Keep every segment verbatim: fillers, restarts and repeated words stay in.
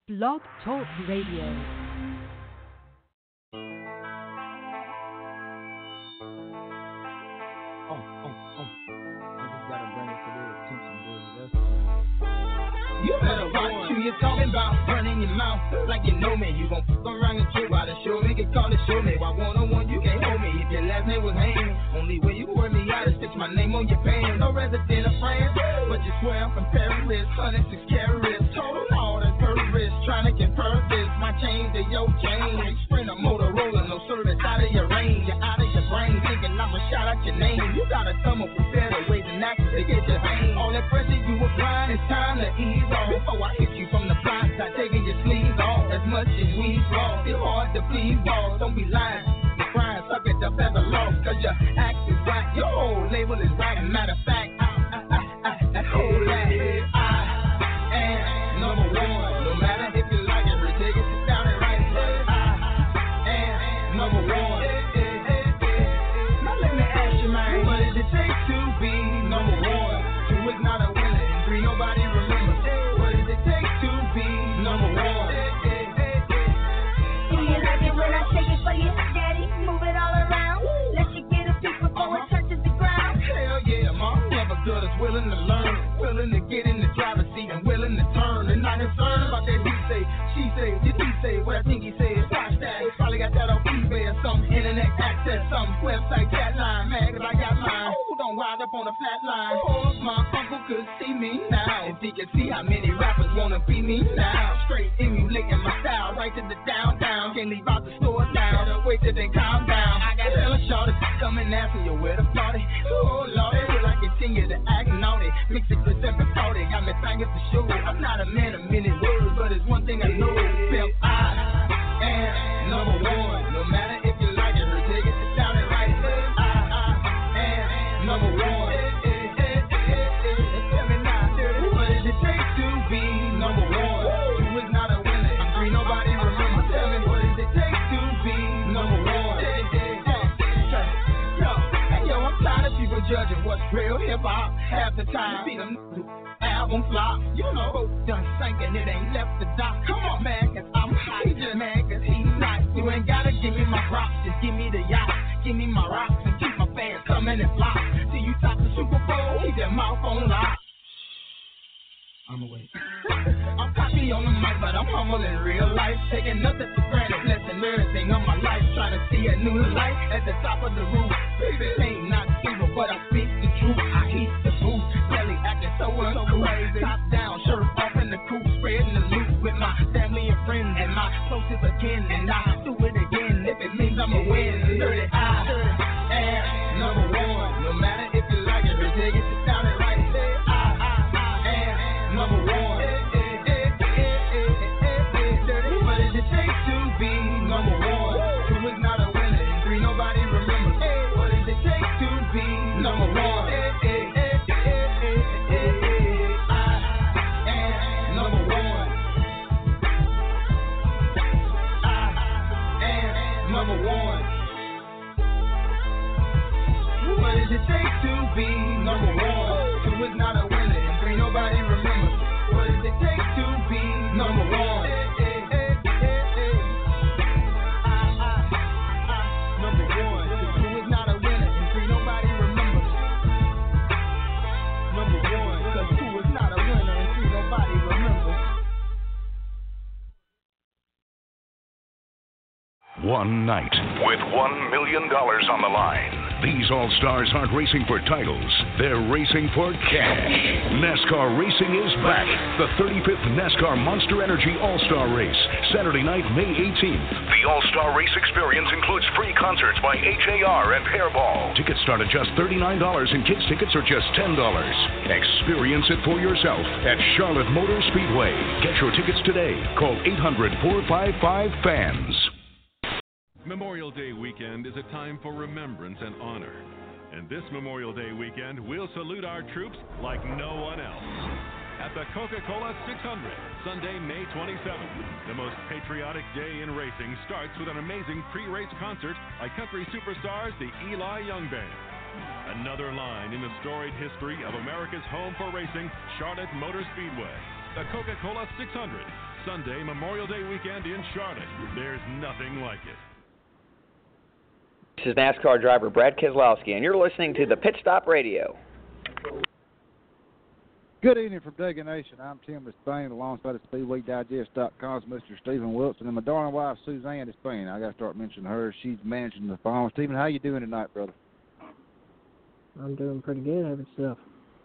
Blog Talk Radio. Oh, oh, oh. I just gotta bring it to their attention, baby. That's You better watch who you're talking about, running your mouth like you know me. You gon' fuck around and trip out and show me, get called to show me. Why one on one you can't hold me? If your last name was Haynes, only way you work me out is fix my name on your pants. No resident of France, but you swear I'm from Paris. one hundred six carats, total all that purpose. Trying to convert this, my chain to your chain. Sprint a Motorola, no service out of your range. You're out of your brain, thinking I'ma shout out your name. You gotta come up with better ways and actions to get your aim. All that pressure you applying, it's time to ease off. Before I hit you from the block, start taking your sleeves off. As much as we draw, it's hard to please walls. Don't be lying, you're crying, suck it up as a loss. Cause your act is whack, your whole label is whack. Matter of fact, I, I, I, I, that whole act, I am number one. No matter if you like it or take it, sit down and write it. I am number one. Now let me ask you, man, what does it take to be number one? Two is not a winner, and three nobody remembers. What does it take to be number one? Do you like it when I take it for you, daddy? Move it all around. Let you get a piece before it touches the ground. Hell yeah, mom, never good is willing to learn, willing to get in the driver's seat and willing to turn. And not concerned about that he say, she say, did he say what I think he said? Watch that, probably got that on eBay or some internet access, some website cat line, man, cause I got mine. Oh, don't wind up on a flat line. Oh, my uncle could see me now. If he could see how many rappers wanna be me now. Straight emulating my style, right to the downtown. Can't leave out the store now. Better wait till they calm down. I got hella shorty coming asking you where the party. Oh, Lordy, will I continue to act naughty? Mix it with every party, got me thinking for sure. I'm not a man of many words, but it's one thing I know. Feel I am number one. No matter if you like it or take it, sit down and write it. I, I am number one. Tell me now, what does it take to be number one? Two is not a winner, and three nobody remembers. Tell me, what does it take to be number one? Yo, hey, yo, I'm tired of people judging what's real hip-hop. Half the time, see them album flop. You know, both done sinking, it ain't left the dock. Come on, man, cause I'm hot. He just mad cause he's not. You ain't gotta give me my props, just give me the yacht. Give me my rocks and keep my fans coming and flop. Till you top the Super Bowl, keep that mouth on lock. I'm away. I'm cocky on the mic, but I'm humble in real life. Taking nothing for granted, blessing everything on my life. Trying to see a new light at the top of the roof. Baby, ain't not evil, but I speak the truth. I eat the food, belly acting so uncool. Top down, shirt off in the cool, spreading the loot with my family and friends and my closest again. And I do it again if it means I'ma win. Dirty I am number one. No matter if you like it or take it, sit down and write it. Number one. What does it take to be number one? Two is not a winner, and three nobody remembers. What does it take to be number one? I am number one. I am number one. What does it take to be number one? Two is not a winner, and three nobody remembers. What does it take to be number one? I, I, I, number one. Two is not a winner, and three nobody remembers. Number one, cause two is not a winner, and three nobody remembers. One night with one million dollars on the line. These All-Stars aren't racing for titles, they're racing for cash. NASCAR racing is back. The thirty-fifth NASCAR Monster Energy All-Star Race, Saturday night, May eighteenth. The All-Star Race experience includes free concerts by H A R and Hairball. Tickets start at just thirty-nine dollars and kids' tickets are just ten dollars. Experience it for yourself at Charlotte Motor Speedway. Get your tickets today. Call eight hundred, four five five, FANS. Memorial Day weekend is a time for remembrance and honor. And this Memorial Day weekend, we'll salute our troops like no one else. At the Coca-Cola six hundred, Sunday, May twenty-seventh. The most patriotic day in racing starts with an amazing pre-race concert by country superstars the Eli Young Band. Another line in the storied history of America's home for racing, Charlotte Motor Speedway. The Coca-Cola six hundred, Sunday Memorial Day weekend in Charlotte. There's nothing like it. This is NASCAR driver Brad Keselowski, and you're listening to the Pit Stop Radio. Good evening from Duggan Nation. I'm Tim Despain, alongside of Speedway Digest dot com's Mister Stephen Wilson, and my darling wife, Suzanne Despain. I got to start mentioning her. She's managing the phone. Stephen, how you doing tonight, brother? I'm doing pretty good. How about yourself?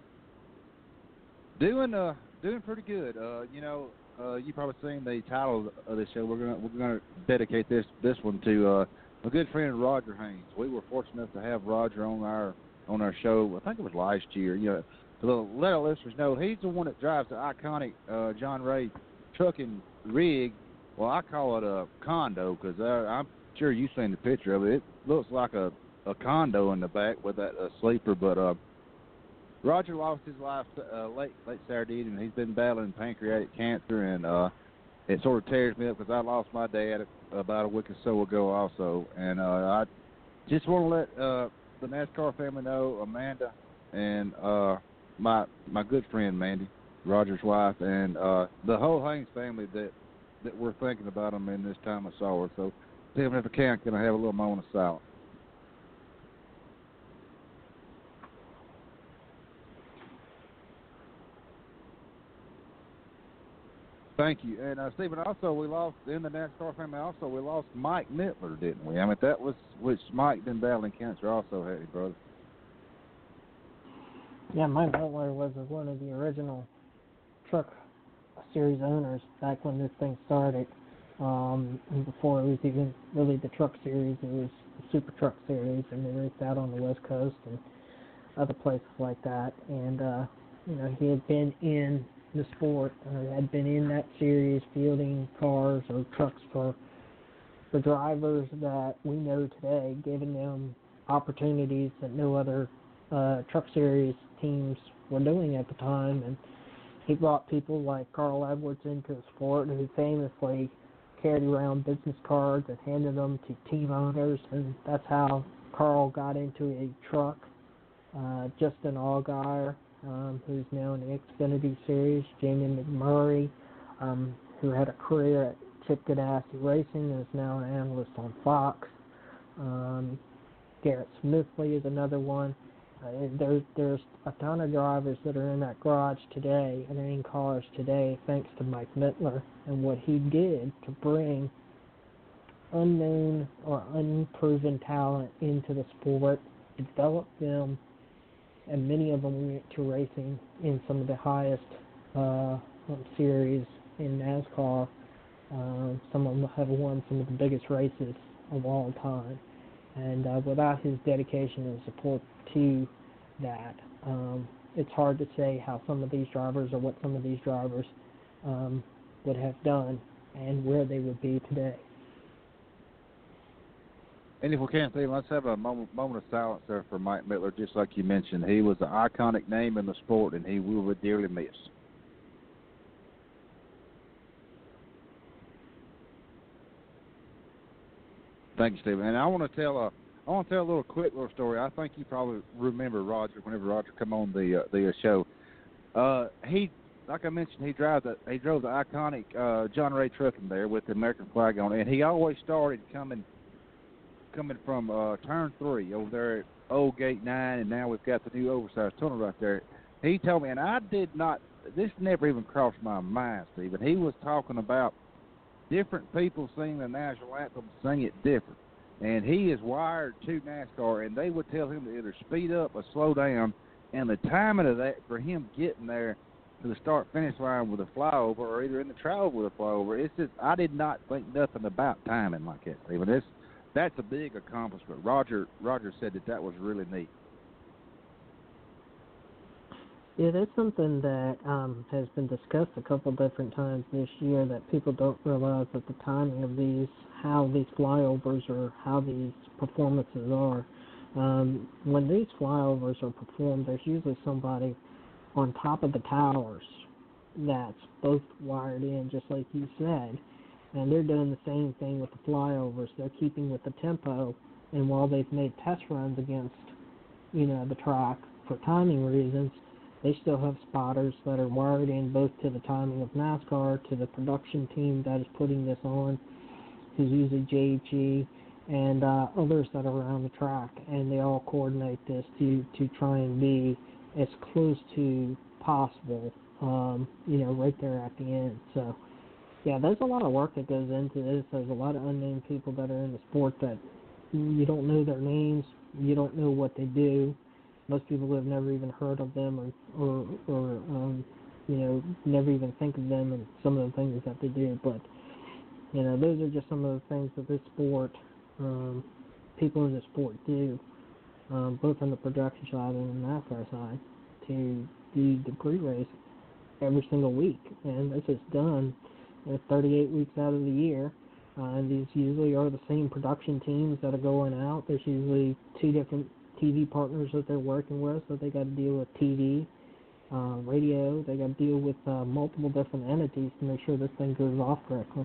Doing, uh, doing pretty good. Uh, you know, uh, you probably seen the title of this show. We're gonna we're gonna dedicate this this one to uh, a good friend, Roger Haynes. We were fortunate enough to have Roger on our on our show. I think it was last year. You know. To let our listeners know, he's the one that drives the iconic uh, John Ray trucking rig. Well, I call it a condo because I'm sure you've seen the picture of it. It looks like a, a condo in the back with that uh, sleeper. But uh, Roger lost his life uh, late late Saturday evening. He's been battling pancreatic cancer, and uh, it sort of tears me up because I lost my dad about a week or so ago also. And uh, I just want to let uh, the NASCAR family know, Amanda and uh, my my good friend Mandy, Roger's wife, and uh, the whole Haynes family that, that we're thinking about them in this time of sorrow. So, Stephen, if I can, can I have a little moment of silence? Thank you. And, uh, Stephen, also we lost, in the NASCAR family also, we lost Mike Mittler, didn't we? I mean, that was, which Mike been battling cancer also, had he, brother? Yeah, Mike Butler was one of the original truck series owners back when this thing started. Um, and before it was even really the truck series, it was the super truck series, and they raced out on the West Coast and other places like that. And, uh, you know, he had been in the sport, uh, had been in that series fielding cars or trucks for the drivers that we know today, giving them opportunities that no other uh, truck series teams were doing at the time. And he brought people like Carl Edwards into the sport, who famously carried around business cards and handed them to team owners, and that's how Carl got into a truck. Uh, Justin Allgaier, um, who's now in the Xfinity Series, Jamie McMurray, um, who had a career at Chip Ganassi Racing and is now an analyst on Fox. Um, Garrett Smithley is another one. Uh, there, there's a ton of drivers that are in that garage today and are in cars today thanks to Mike Mittler and what he did to bring unknown or unproven talent into the sport, develop them, and many of them went to racing in some of the highest uh, series in NASCAR. Uh, some of them have won some of the biggest races of all time. And uh, without his dedication and support to that, um, it's hard to say how some of these drivers or what some of these drivers um, would have done and where they would be today. And if we can, Stephen, let's have a moment, moment of silence there for Mike Mittler. Just like you mentioned, he was an iconic name in the sport, and he will be dearly missed. Thank you, Stephen. And I want to tell a, I want to tell a little quick little story. I think you probably remember Roger whenever Roger come on the uh, the uh, show. Uh, he, like I mentioned, he drives the, he drove the iconic uh, John Ray trucking there with the American flag on it, and he always started coming. coming from uh, turn three over there at Old Gate nine, and now we've got the new oversized tunnel right there. He told me, and I did not, this never even crossed my mind, Stephen. He was talking about different people sing the national anthem, sing it different. And he is wired to NASCAR, and they would tell him to either speed up or slow down, and the timing of that for him getting there to the start-finish line with a flyover or either in the travel with a flyover, it's just, I did not think nothing about timing like that, Stephen. It's, That's a big accomplishment. Roger Roger said that that was really neat. Yeah, that's something that um, has been discussed a couple different times this year, that people don't realize that the timing of these, how these flyovers or how these performances are. Um, when these flyovers are performed, there's usually somebody on top of the towers that's both wired in, just like you said. And they're doing the same thing with the flyovers. They're keeping with the tempo. And while they've made test runs against, you know, the track for timing reasons, they still have spotters that are wired in both to the timing of NASCAR, to the production team that is putting this on, who's usually J H E, and uh, others that are around the track, and they all coordinate this to, to try and be as close to possible, um, you know, right there at the end. So, yeah, there's a lot of work that goes into this. There's a lot of unnamed people that are in the sport that you don't know their names, you don't know what they do. Most people have never even heard of them, or, or, or um, you know, never even think of them and some of the things that they do. But, you know, those are just some of the things that this sport, um, people in the sport do, um, both on the production side and the NASCAR side, to do the pre-race every single week. And this is done uh, thirty-eight weeks out of the year. Uh, and these usually are the same production teams that are going out. There's usually two different T V partners that they're working with, so they got to deal with T V, uh, radio. They got to deal with uh, multiple different entities to make sure this thing goes off correctly.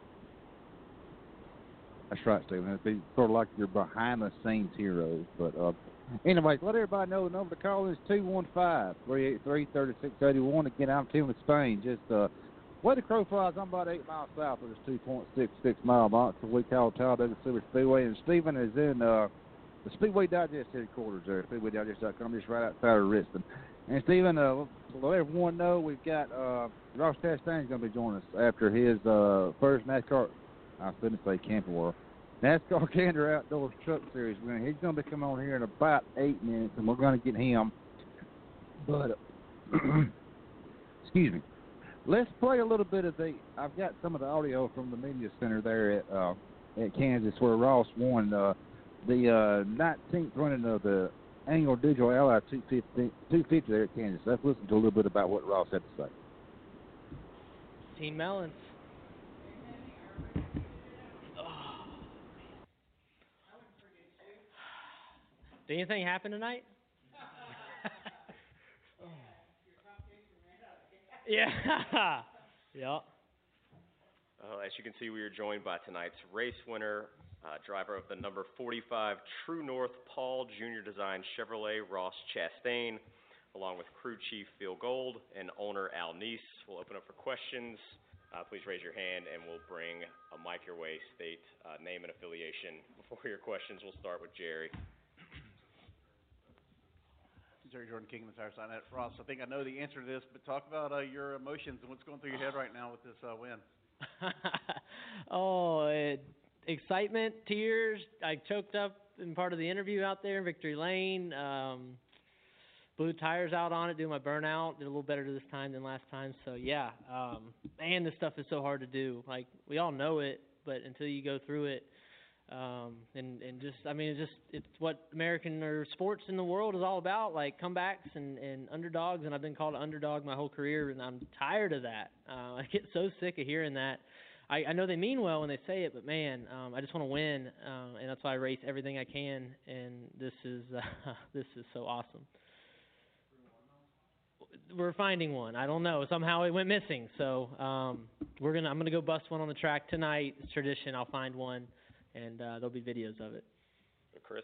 That's right, Stephen. It'd be sort of like your behind-the-scenes heroes. But uh, anyways, let everybody know the number to call is two one five, three eight three, three six eight one. Again, I'm Tim with Spain. Just uh, where the crow flies, I'm about eight miles south of this two point six six mile box that we call Talladega Super Speedway. And Stephen is in uh, the Speedway Digest headquarters there, speedway digest dot com, just right outside of Richmond. And Stephen, uh, let everyone know we've got uh, Ross Chastain's going to be joining us after his uh, first NASCAR, I was going to say Camping World, NASCAR Gander Outdoors Truck Series. We're gonna, he's going to be coming on here in about eight minutes, and we're going to get him. But, uh, excuse me. Let's play a little bit of the, I've got some of the audio from the media center there at uh, at Kansas where Ross won uh, the uh, nineteenth running of the annual Digital Ally two fifty, two fifty there at Kansas. Let's listen to a little bit about what Ross had to say. Team Mellons. Did anything happen tonight? Yeah. Yeah. Uh, as you can see, we are joined by tonight's race winner, uh, driver of the number forty-five True North Paul Junior Design Chevrolet, Ross Chastain, along with crew chief Phil Gold and owner Al Neese. We'll open up for questions. Uh, please raise your hand, and we'll bring a mic your way. State uh, name and affiliation. Before your questions, we'll start with Jerry. Jerry Jordan, King of the Tire Sign at Ross. I think I know the answer to this, but talk about uh, your emotions and what's going through your head right now with this uh, win. oh, it, excitement, tears. I choked up in part of the interview out there in Victory Lane. Um, blew tires out on it, doing my burnout. Did a little better this time than last time. So, yeah. Um, man, this stuff is so hard to do. Like, we all know it, but until you go through it, Um, and, and just, I mean, it's just, it's what American or sports in the world is all about, like comebacks and, and underdogs, and I've been called an underdog my whole career, and I'm tired of that. Uh, I get so sick of hearing that. I, I know they mean well when they say it, but man, um, I just want to win, uh, and that's why I race everything I can, and this is, uh, this is so awesome. We're finding one. I don't know. Somehow it went missing, so um, we're gonna, I'm gonna go bust one on the track tonight. It's tradition. I'll find one. And uh, there'll be videos of it. Chris?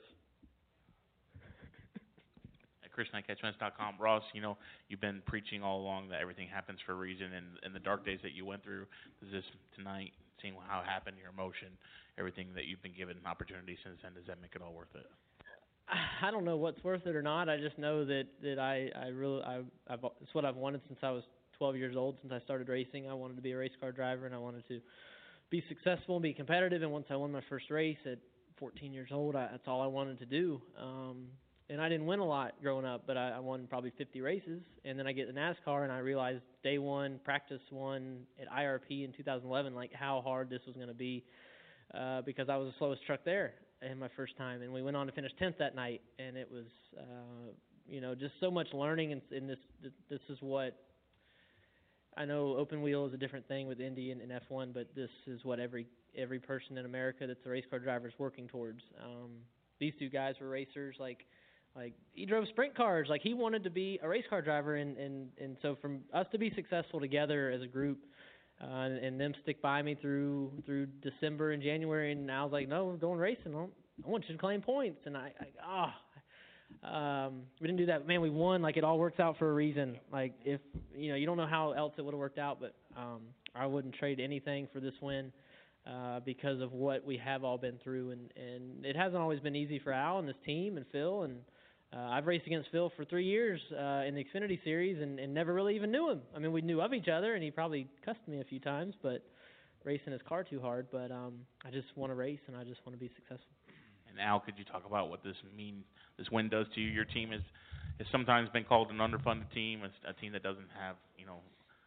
At Chris Knight Catch Fence dot com. Ross, you know, you've been preaching all along that everything happens for a reason, and, and the dark days that you went through, is this tonight, seeing how it happened, your emotion, everything that you've been given opportunity since then, does that make it all worth it? I don't know what's worth it or not. I just know that, that I, I really, I, I've, it's what I've wanted since I was twelve years old, since I started racing. I wanted to be a race car driver, and I wanted to be successful and be competitive, and once I won my first race at fourteen years old, I, that's all I wanted to do. Um, and I didn't win a lot growing up, but I, I won probably fifty races, and then I get to NASCAR, and I realized day one, practice one at I R P in two thousand eleven, like how hard this was going to be, uh, because I was the slowest truck there in my first time, and we went on to finish tenth that night, and it was, uh, you know, just so much learning, and, and this, this is what, I know open wheel is a different thing with Indy and, and F one, but this is what every every person in America that's a race car driver is working towards. Um, these two guys were racers. Like, like he drove sprint cars. Like, he wanted to be a race car driver, and, and, and so from us to be successful together as a group, uh, and, and them stick by me through through December and January, and I was like, no, we're going racing. I want you to claim points, and I, I ah. um, we didn't do that. Man, we won. Like, it all works out for a reason. Like, if, you know, you don't know how else it would have worked out, but um, I wouldn't trade anything for this win uh, because of what we have all been through. And, and it hasn't always been easy for Al and this team and Phil. And uh, I've raced against Phil for three years uh, in the Xfinity Series and, and never really even knew him. I mean, we knew of each other, and he probably cussed me a few times, but racing his car too hard. But um, I just want to race, and I just want to be successful. And Al, could you talk about what this mean, this win does to you? Your team has, has sometimes been called an underfunded team, a, a team that doesn't have, you know,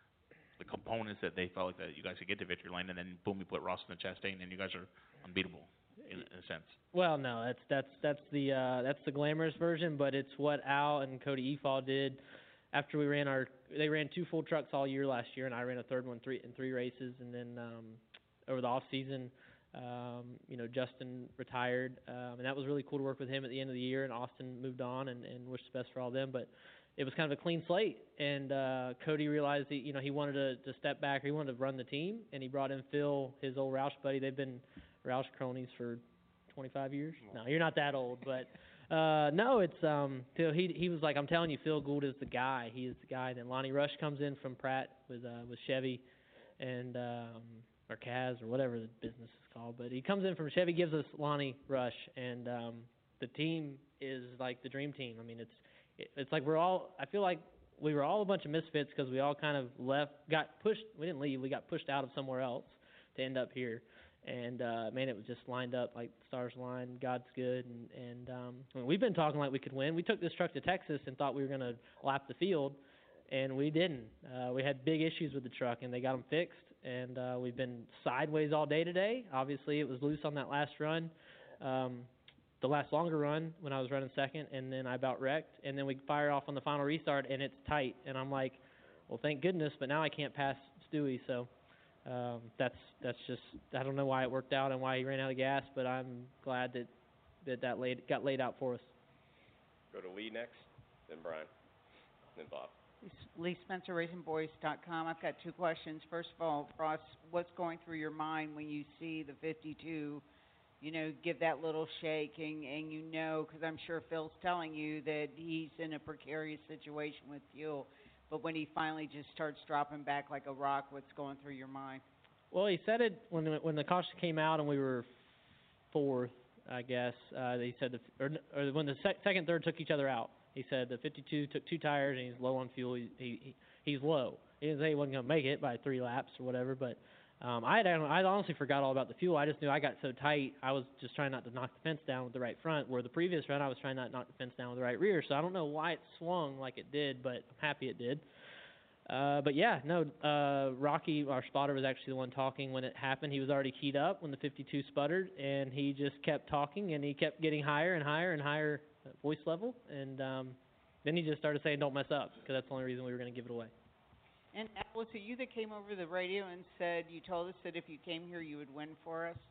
the components that they felt like that you guys could get to victory lane, and then boom, you put Ross and Chastain, and you guys are unbeatable in, in a sense. Well, no, that's that's that's the uh, that's the glamorous version, but it's what Al and Cody Efall did after we ran our. They ran two full trucks all year last year, and I ran a third one three in three races, and then um, over the off season. Um, you know, Justin retired, um, and that was really cool to work with him at the end of the year, and Austin moved on, and, and wish the best for all of them, but it was kind of a clean slate, and uh, Cody realized that, you know, he wanted to, to step back, or he wanted to run the team, and he brought in Phil, his old Roush buddy. They've been Roush cronies for twenty-five years. No, you're not that old, but uh, no, it's, um, Phil, he, he was like, I'm telling you, Phil Gould is the guy. He is the guy. And then Lonnie Rush comes in from Pratt with, uh, with Chevy, and, um, or Kaz, or whatever the business is called, but he comes in from Chevy, gives us Lonnie Rush, and um, the team is like the dream team. I mean, it's it, it's like we're all, I feel like we were all a bunch of misfits because we all kind of left, got pushed, we didn't leave, we got pushed out of somewhere else to end up here, and uh, man, it was just lined up like stars aligned, God's good, and, and um, I mean, we've been talking like we could win. We took this truck to Texas and thought we were going to lap the field, and we didn't. Uh, we had big issues with the truck, and they got them fixed. And uh, we've been sideways all day today. Obviously, it was loose on that last run, um, the last longer run when I was running second, and then I about wrecked. And then we fire off on the final restart, and it's tight. And I'm like, well, thank goodness, but now I can't pass Stewie. So um, that's that's just, I don't know why it worked out and why he ran out of gas, but I'm glad that that, that laid, got laid out for us. Go to Lee next, then Brian, then Bob. Lee Spencer Racing Boys dot com. I've got two questions. First of all, Ross, what's going through your mind when you see the fifty-two, you know, give that little shake, and, and you know, because I'm sure Phil's telling you that he's in a precarious situation with fuel, but when he finally just starts dropping back like a rock, what's going through your mind? Well, he said it when the, when the caution came out and we were fourth, I guess. Uh, he said, the, or, or when the sec- second, third took each other out. He said the fifty-two took two tires and he's low on fuel. He, he he's low. He didn't say he wasn't going to make it by three laps or whatever. But um, I had I honestly forgot all about the fuel. I just knew I got so tight. I was just trying not to knock the fence down with the right front. Where the previous run I was trying not to knock the fence down with the right rear. So I don't know why it swung like it did, but I'm happy it did. Uh, but yeah, no. Uh, Rocky, our spotter, was actually the one talking when it happened. He was already keyed up when the fifty-two sputtered, and he just kept talking, and he kept getting higher and higher and higher voice level, and um, then he just started saying, "Don't mess up," because that's the only reason we were going to give it away. And was it you that came over the radio and said, you told us that if you came here, you would win for us?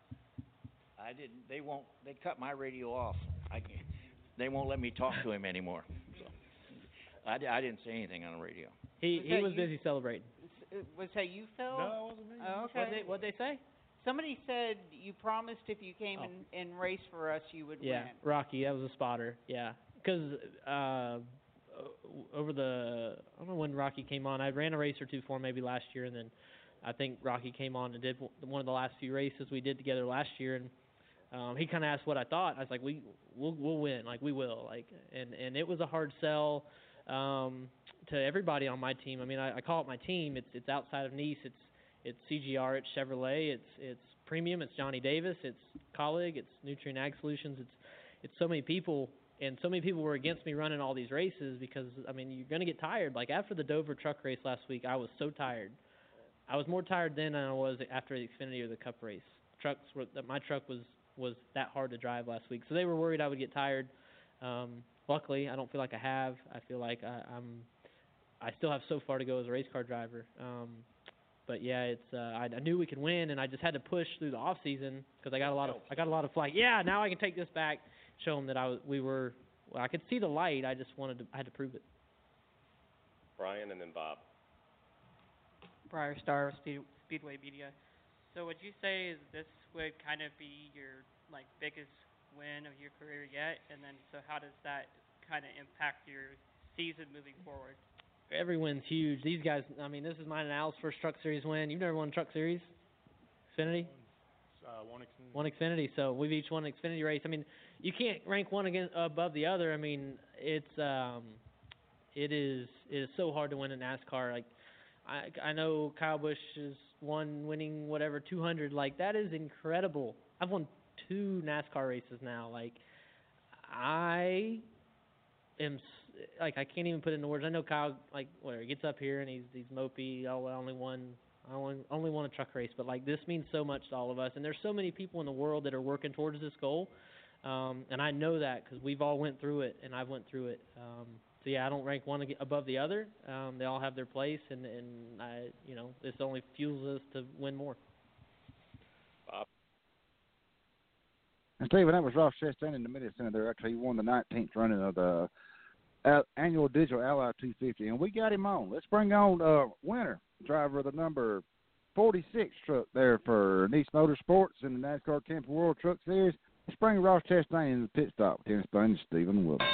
I didn't. They won't. They cut my radio off. I can't, they won't let me talk to him anymore. So I, I didn't say anything on the radio. He Was he that was you? busy celebrating. Was that you, Phil? No, it wasn't me. Oh, okay. What'd they, what'd they say? Somebody said you promised if you came Oh. and, and raced for us, you would Yeah, win. Rocky, that was a spotter. Yeah, because uh, over the I don't know when Rocky came on. I ran a race or two for him maybe last year, and then I think Rocky came on and did one of the last few races we did together last year, and um, he kind of asked what I thought. I was like, we we'll we'll win, like we will, like, and and it was a hard sell um, to everybody on my team. I mean, I, I call it my team. It's it's outside of Nice. It's it's C G R. It's Chevrolet. It's it's Premium. It's Johnny Davis. It's Colleague. It's Nutrien Ag Solutions. It's it's so many people. And so many people were against me running all these races because, I mean, you're going to get tired. Like, after the Dover truck race last week, I was so tired. I was more tired then than I was after the Xfinity or the Cup race. Trucks were, my truck was, was that hard to drive last week. So they were worried I would get tired. Um, luckily, I don't feel like I have. I feel like I, I'm, I still have so far to go as a race car driver. Um, but yeah, it's, uh, I, I knew we could win, and I just had to push through the off season because I got a lot of, I got a lot of flack. Yeah, now I can take this back. Show them that I was, we were, well, I could see the light. I just wanted to, I had to prove it. Brian and then Bob. Briar Star, Speed, Speedway Media. So would you say this would kind of be your like biggest win of your career yet? And then so how does that kind of impact your season moving forward? Every win's huge. These guys, I mean, this is mine and Al's first Truck Series win. You've never won a Truck Series? Xfinity? Uh, one Xfinity. One Xfinity. So we've each won an Xfinity race. I mean, you can't rank one against, above the other. I mean, it's um, it is it is so hard to win in NASCAR. Like, I I know Kyle Busch is one winning whatever two hundred. Like, that is incredible. I've won two NASCAR races now. Like, I am like I can't even put it into words. I know Kyle, like, whatever, he gets up here and he's he's mopey. Oh, I only won. I only, only won a truck race, but like this means so much to all of us, and there's so many people in the world that are working towards this goal, um, and I know that because we've all went through it, and I've went through it. Um, so yeah, I don't rank one above the other. Um, they all have their place, and and I, you know, this only fuels us to win more. Bob. And Stephen, that was Ross Chastain in the Mid Center there. Actually, he won the nineteenth running of the uh, annual Digital Ally two fifty, and we got him on. Let's bring on uh, winner. Driver of the number forty-six truck there for Nice Motorsports in the NASCAR Camping World Truck Series. Let's bring Ross Chastain in the pit stop with Dennis Blaine and Stephen Wilson.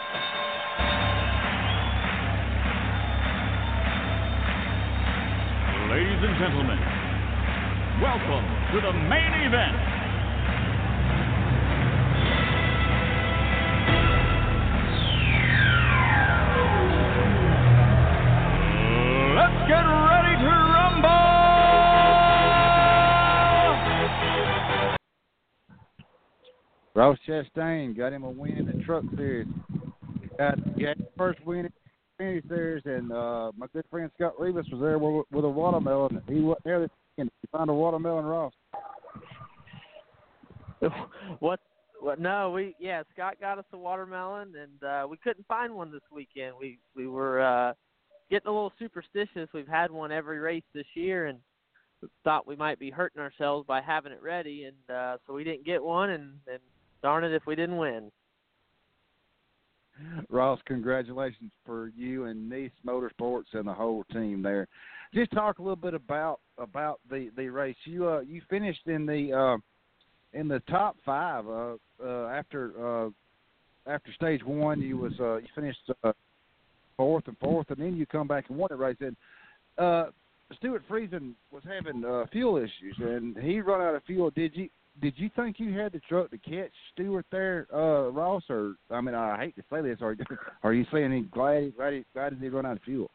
Ladies and gentlemen, welcome to the main event. Let's get ready to rumble! Ross Chastain got him a win in the Truck Series. Got, got his first win in the Xfinity Series, and uh, my good friend Scott Rivas was there with, with a watermelon. He wasn't there this weekend. He found a watermelon, Ross. What? What? No, we yeah. Scott got us a watermelon, and uh, we couldn't find one this weekend. We we were. Uh, Getting a little superstitious. We've had one every race this year, and thought we might be hurting ourselves by having it ready, and uh, so we didn't get one, and, and darn it if we didn't win. Ross, congratulations for you and Nice Motorsports and the whole team there. Just talk a little bit about about the, the race. You uh, you finished in the uh, in the top five uh, uh, after uh, after stage one. You was uh, you finished. Uh, fourth and fourth, and then you come back and won the race. And uh, Stuart Friesen was having uh, fuel issues, and he run out of fuel. Did you did you think you had the truck to catch Stuart there, uh, Ross? Or I mean, I hate to say this. Are are you saying he glad glad glad he run out of fuel?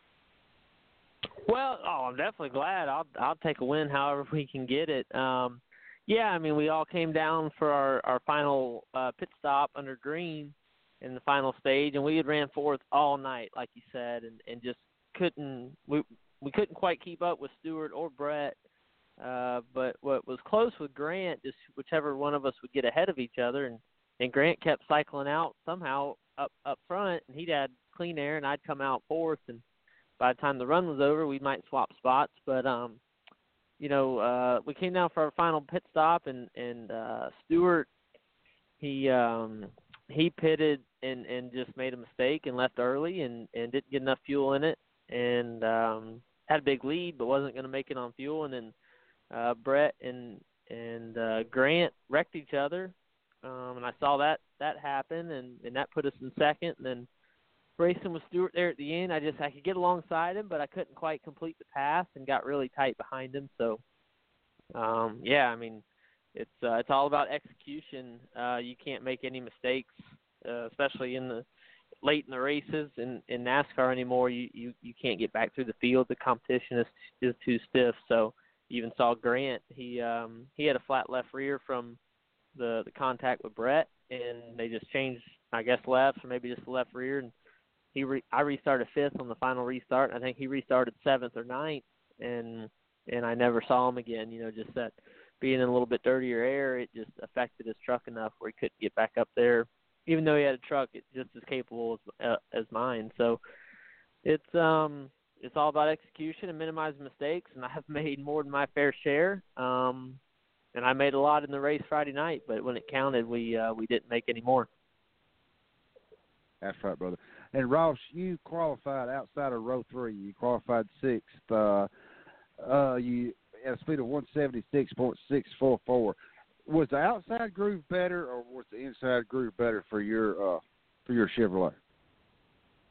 Well, oh, I'm definitely glad. I'll I'll take a win however we can get it. Um, yeah, I mean, we all came down for our our final uh, pit stop under green in the final stage, and we had ran fourth all night, like you said, and, and just couldn't we we couldn't quite keep up with Stewart or Brett. Uh, but what was close with Grant, just whichever one of us would get ahead of each other, and, and Grant kept cycling out somehow up up front, and he'd had clean air, and I'd come out fourth, and by the time the run was over, we might swap spots. But um, you know, uh, we came down for our final pit stop, and and uh, Stewart, he um, he pitted and, and just made a mistake and left early and, and didn't get enough fuel in it, and um, had a big lead but wasn't going to make it on fuel. And then uh, Brett and and uh, Grant wrecked each other, um, and I saw that that happen, and, and that put us in second. And then racing with Stewart there at the end, I just I could get alongside him, but I couldn't quite complete the pass and got really tight behind him. So, um, yeah, I mean, it's uh, it's all about execution. Uh, you can't make any mistakes, uh, especially in the late in the races. In, in NASCAR anymore, you, you, you can't get back through the field. The competition is is too stiff. So you even saw Grant. He um, he had a flat left rear from the the contact with Brett, and they just changed, I guess, left or maybe just the left rear. And he re- I restarted fifth on the final restart. I think he restarted seventh or ninth, and and I never saw him again. You know, just that being in a little bit dirtier air, it just affected his truck enough where he couldn't get back up there. Even though he had a truck, it's just as capable as uh, as mine. So it's um it's all about execution and minimizing mistakes. And I've made more than my fair share. Um, and I made a lot in the race Friday night, but when it counted, we uh, we didn't make any more. That's right, brother. And Ross, you qualified outside of row three. You qualified sixth. Uh, uh, you at a speed of one seventy-six point six four four. Was the outside groove better, or was the inside groove better for your uh, for your Chevrolet?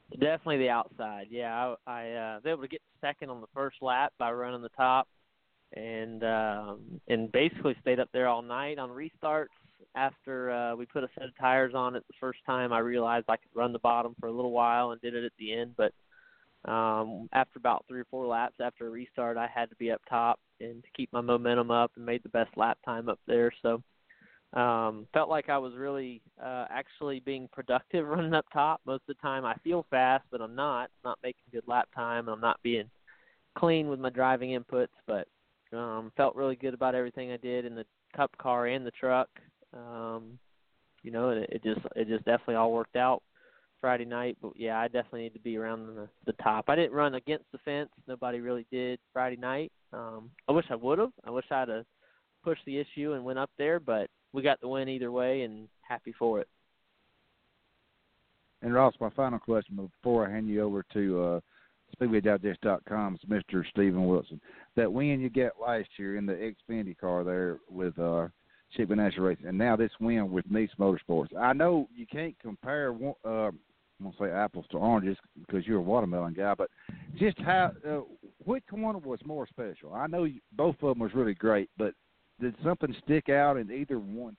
Definitely the outside. Yeah, I, I uh, was able to get second on the first lap by running the top, and um, and basically stayed up there all night on restarts. After uh, we put a set of tires on it the first time, I realized I could run the bottom for a little while and did it at the end. But um, after about three or four laps after a restart, I had to be up top and to keep my momentum up, and made the best lap time up there. So um, felt like I was really uh, actually being productive running up top. Most of the time I feel fast, but I'm not. Not making good lap time, and I'm not being clean with my driving inputs. But um, felt really good about everything I did in the Cup car and the truck. Um, you know, it, it just it just definitely all worked out Friday night. But yeah, I definitely need to be around the, the top. I didn't run against the fence. Nobody really did Friday night. Um, I wish I would have. I wish I'd have pushed the issue and went up there, but we got the win either way, and happy for it. And Ross, my final question before I hand you over to uh, Speedway Digest dot com's Mister Stephen Wilson. That win you get last year in the Xfinity car there with uh, Chip Ganassi Racing, and now this win with Niece Motorsports. I know you can't compare, uh, I'm going to say apples to oranges because you're a watermelon guy, but just how, uh, which one was more special? I know you, both of them was really great, but did something stick out in either one?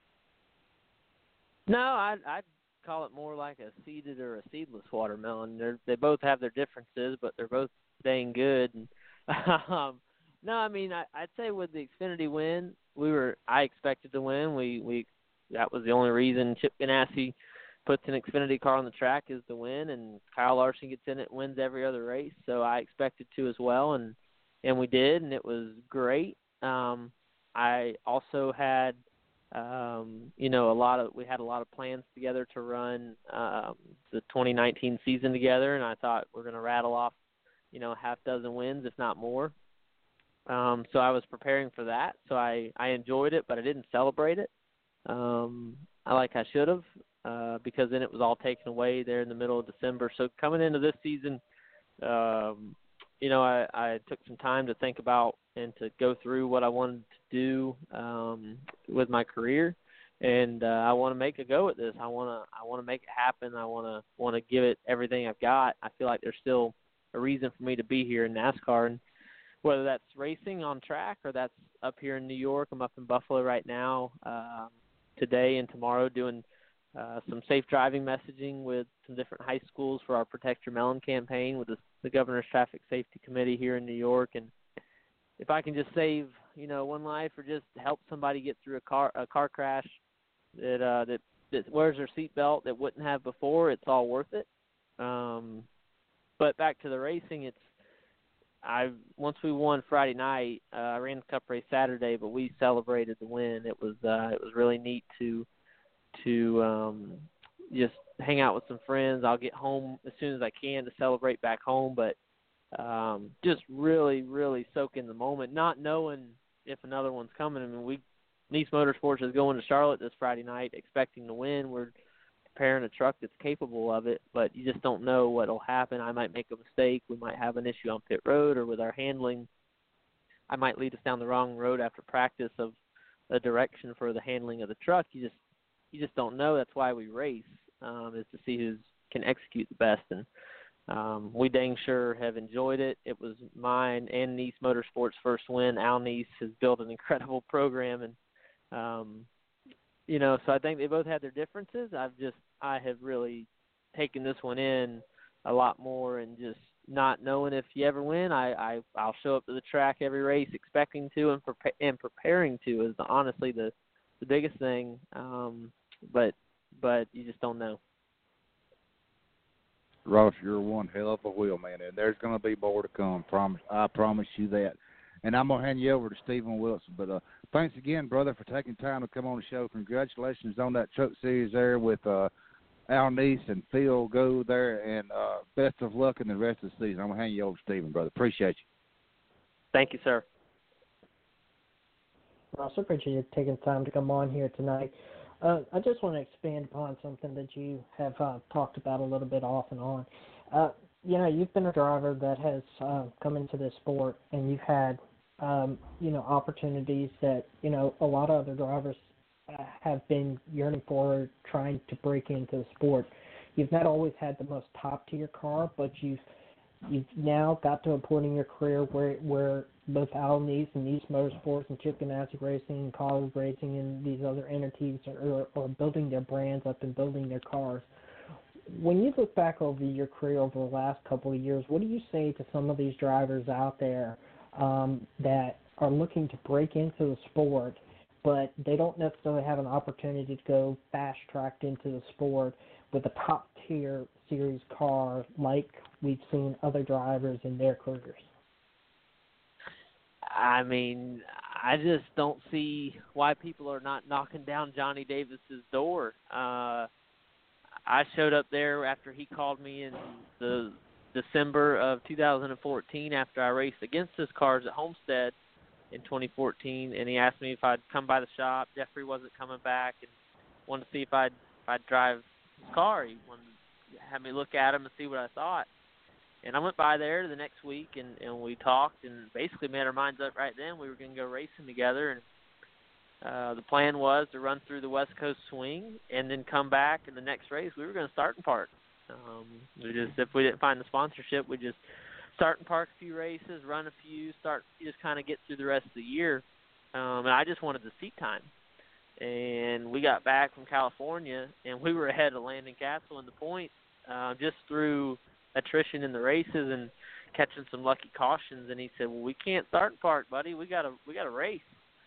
No, I'd, I'd call it more like a seeded or a seedless watermelon. They're, they both have their differences, but they're both dang good. And, um, no, I mean, I, I'd say with the Xfinity win, we were. I expected to win. We we that was the only reason Chip Ganassi puts an Xfinity car on the track is to win, and Kyle Larson gets in it, wins every other race. So I expected to as well, and and we did, and it was great. Um, I also had, um, you know, a lot of we had a lot of plans together to run um, the twenty nineteen season together, and I thought we're going to rattle off, you know, a half dozen wins, if not more. Um, so I was preparing for that. So I, I enjoyed it, but I didn't celebrate it. Um, I like I should have, uh, because then it was all taken away there in the middle of December. So coming into this season, um, you know, I, I took some time to think about and to go through what I wanted to do um, with my career, and uh, I want to make a go at this. I want to I want to make it happen. I want to want to give it everything I've got. I feel like there's still a reason for me to be here in NASCAR, and whether that's racing on track or that's up here in New York. I'm up in Buffalo right now, um, today and tomorrow, doing uh, some safe driving messaging with some different high schools for our Protect Your Melon campaign with the, the Governor's Traffic Safety Committee here in New York. And if I can just save, you know, one life or just help somebody get through a car a car crash that uh, that, that wears their seatbelt that wouldn't have before, it's all worth it. Um, but back to the racing, it's I once we won Friday night, uh, I ran the Cup race Saturday, but we celebrated the win. It was uh, it was really neat to to um, just hang out with some friends. I'll get home as soon as I can to celebrate back home, but um, just really, really soak in the moment, not knowing if another one's coming. I mean, we Niece Motorsports is going to Charlotte this Friday night, expecting to win. We're preparing a truck that's capable of it, but you just don't know what will happen. I might make a mistake. We might have an issue on pit road or with our handling. I might lead us down the wrong road after practice of a direction for the handling of the truck. You just you just don't know. That's why we race, um, is to see who can execute the best. And um, we dang sure have enjoyed it. It was mine and Niece Motorsports' first win. Al Niece has built an incredible program, and um, you know, so I think they both had their differences. I've just, I have really taken this one in a lot more, and just not knowing if you ever win, I, I, I'll show up to the track every race expecting to and, prepa- and preparing to is the, honestly the, the biggest thing. Um, but, but you just don't know. Ross, you're one hell of a wheel, man, and there's going to be more to come. Promise, I promise you that. And I'm going to hand you over to Stephen Wilson. But uh, thanks again, brother, for taking time to come on the show. Congratulations on that truck series there with uh, Al Niece and Phil Go there. And uh, best of luck in the rest of the season. I'm going to hand you over to Stephen, brother. Appreciate you. Thank you, sir. Ross, I appreciate you taking time to come on here tonight. Uh, I just want to expand upon something that you have uh, talked about a little bit off and on. Uh, you know, you've been a driver that has uh, come into this sport, and you've had Um, you know, opportunities that, you know, a lot of other drivers uh, have been yearning for, trying to break into the sport. you've not always had the most top tier car, but you've you've now got to a point in your career where where both Alan East and East Motorsports and Chip Ganassi Racing and Collins Racing and these other entities are, are, are building their brands up and building their cars. When you look back over your career over the last couple of years, what do you say to some of these drivers out there um, that are looking to break into the sport, but they don't necessarily have an opportunity to go fast-tracked into the sport with a top-tier series car like we've seen other drivers in their careers? I mean, I just don't see why people are not knocking down Johnny Davis's door. Uh, I showed up there after he called me in the December of two thousand fourteen after I raced against his cars at Homestead in twenty fourteen, and he asked me if I'd come by the shop. Jeffrey wasn't coming back and wanted to see if I'd, if I'd drive his car. He wanted to have me look at him and see what I thought. And I went by there the next week, and, and we talked and basically made our minds up right then. We were going to go racing together, and uh, the plan was to run through the West Coast swing and then come back in the next race. We were going to start and park. Um, we just if we didn't find the sponsorship, we just start and park a few races, run a few, start just kind of get through the rest of the year. Um, and I just wanted the seat time. And we got back from California, and we were ahead of Landon Castle in the points uh, just through attrition in the races and catching some lucky cautions. And he said, "Well, we can't start and park, buddy. We got to we got to race."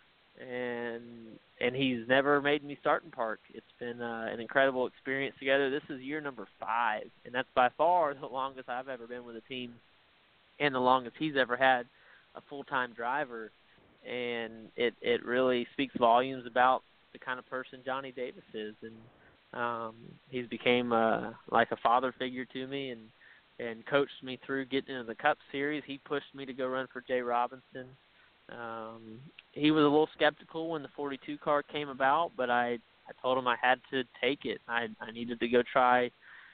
And and he's never made me start and park. It's been uh, an incredible experience together. This is year number five, and that's by far the longest I've ever been with a team, and the longest he's ever had a full-time driver. And it it really speaks volumes about the kind of person Johnny Davis is. And um, he's became uh, like a father figure to me, and and coached me through getting into the Cup Series. He pushed me to go run for Jay Robinson. Um, he was a little skeptical when the forty-two car came about, but I, I told him I had to take it. I, I needed to go try,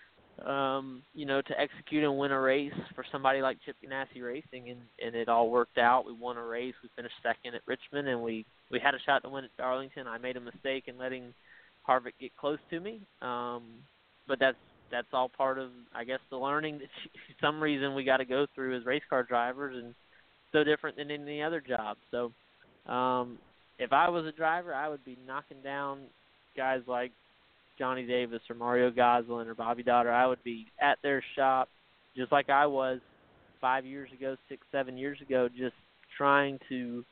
um, you know, to execute and win a race for somebody like Chip Ganassi Racing, and, and it all worked out. We won a race. We finished second at Richmond, and we, we had a shot to win at Darlington. I made a mistake in letting Harvick get close to me, um, but that's that's all part of, I guess, the learning that for some reason we got to go through as race car drivers, and so different than any other job. So um, if I was a driver, I would be knocking down guys like Johnny Davis or Mario Goslin or Bobby Daughter. I would be at their shop just like I was five years ago, six, seven years ago, just trying to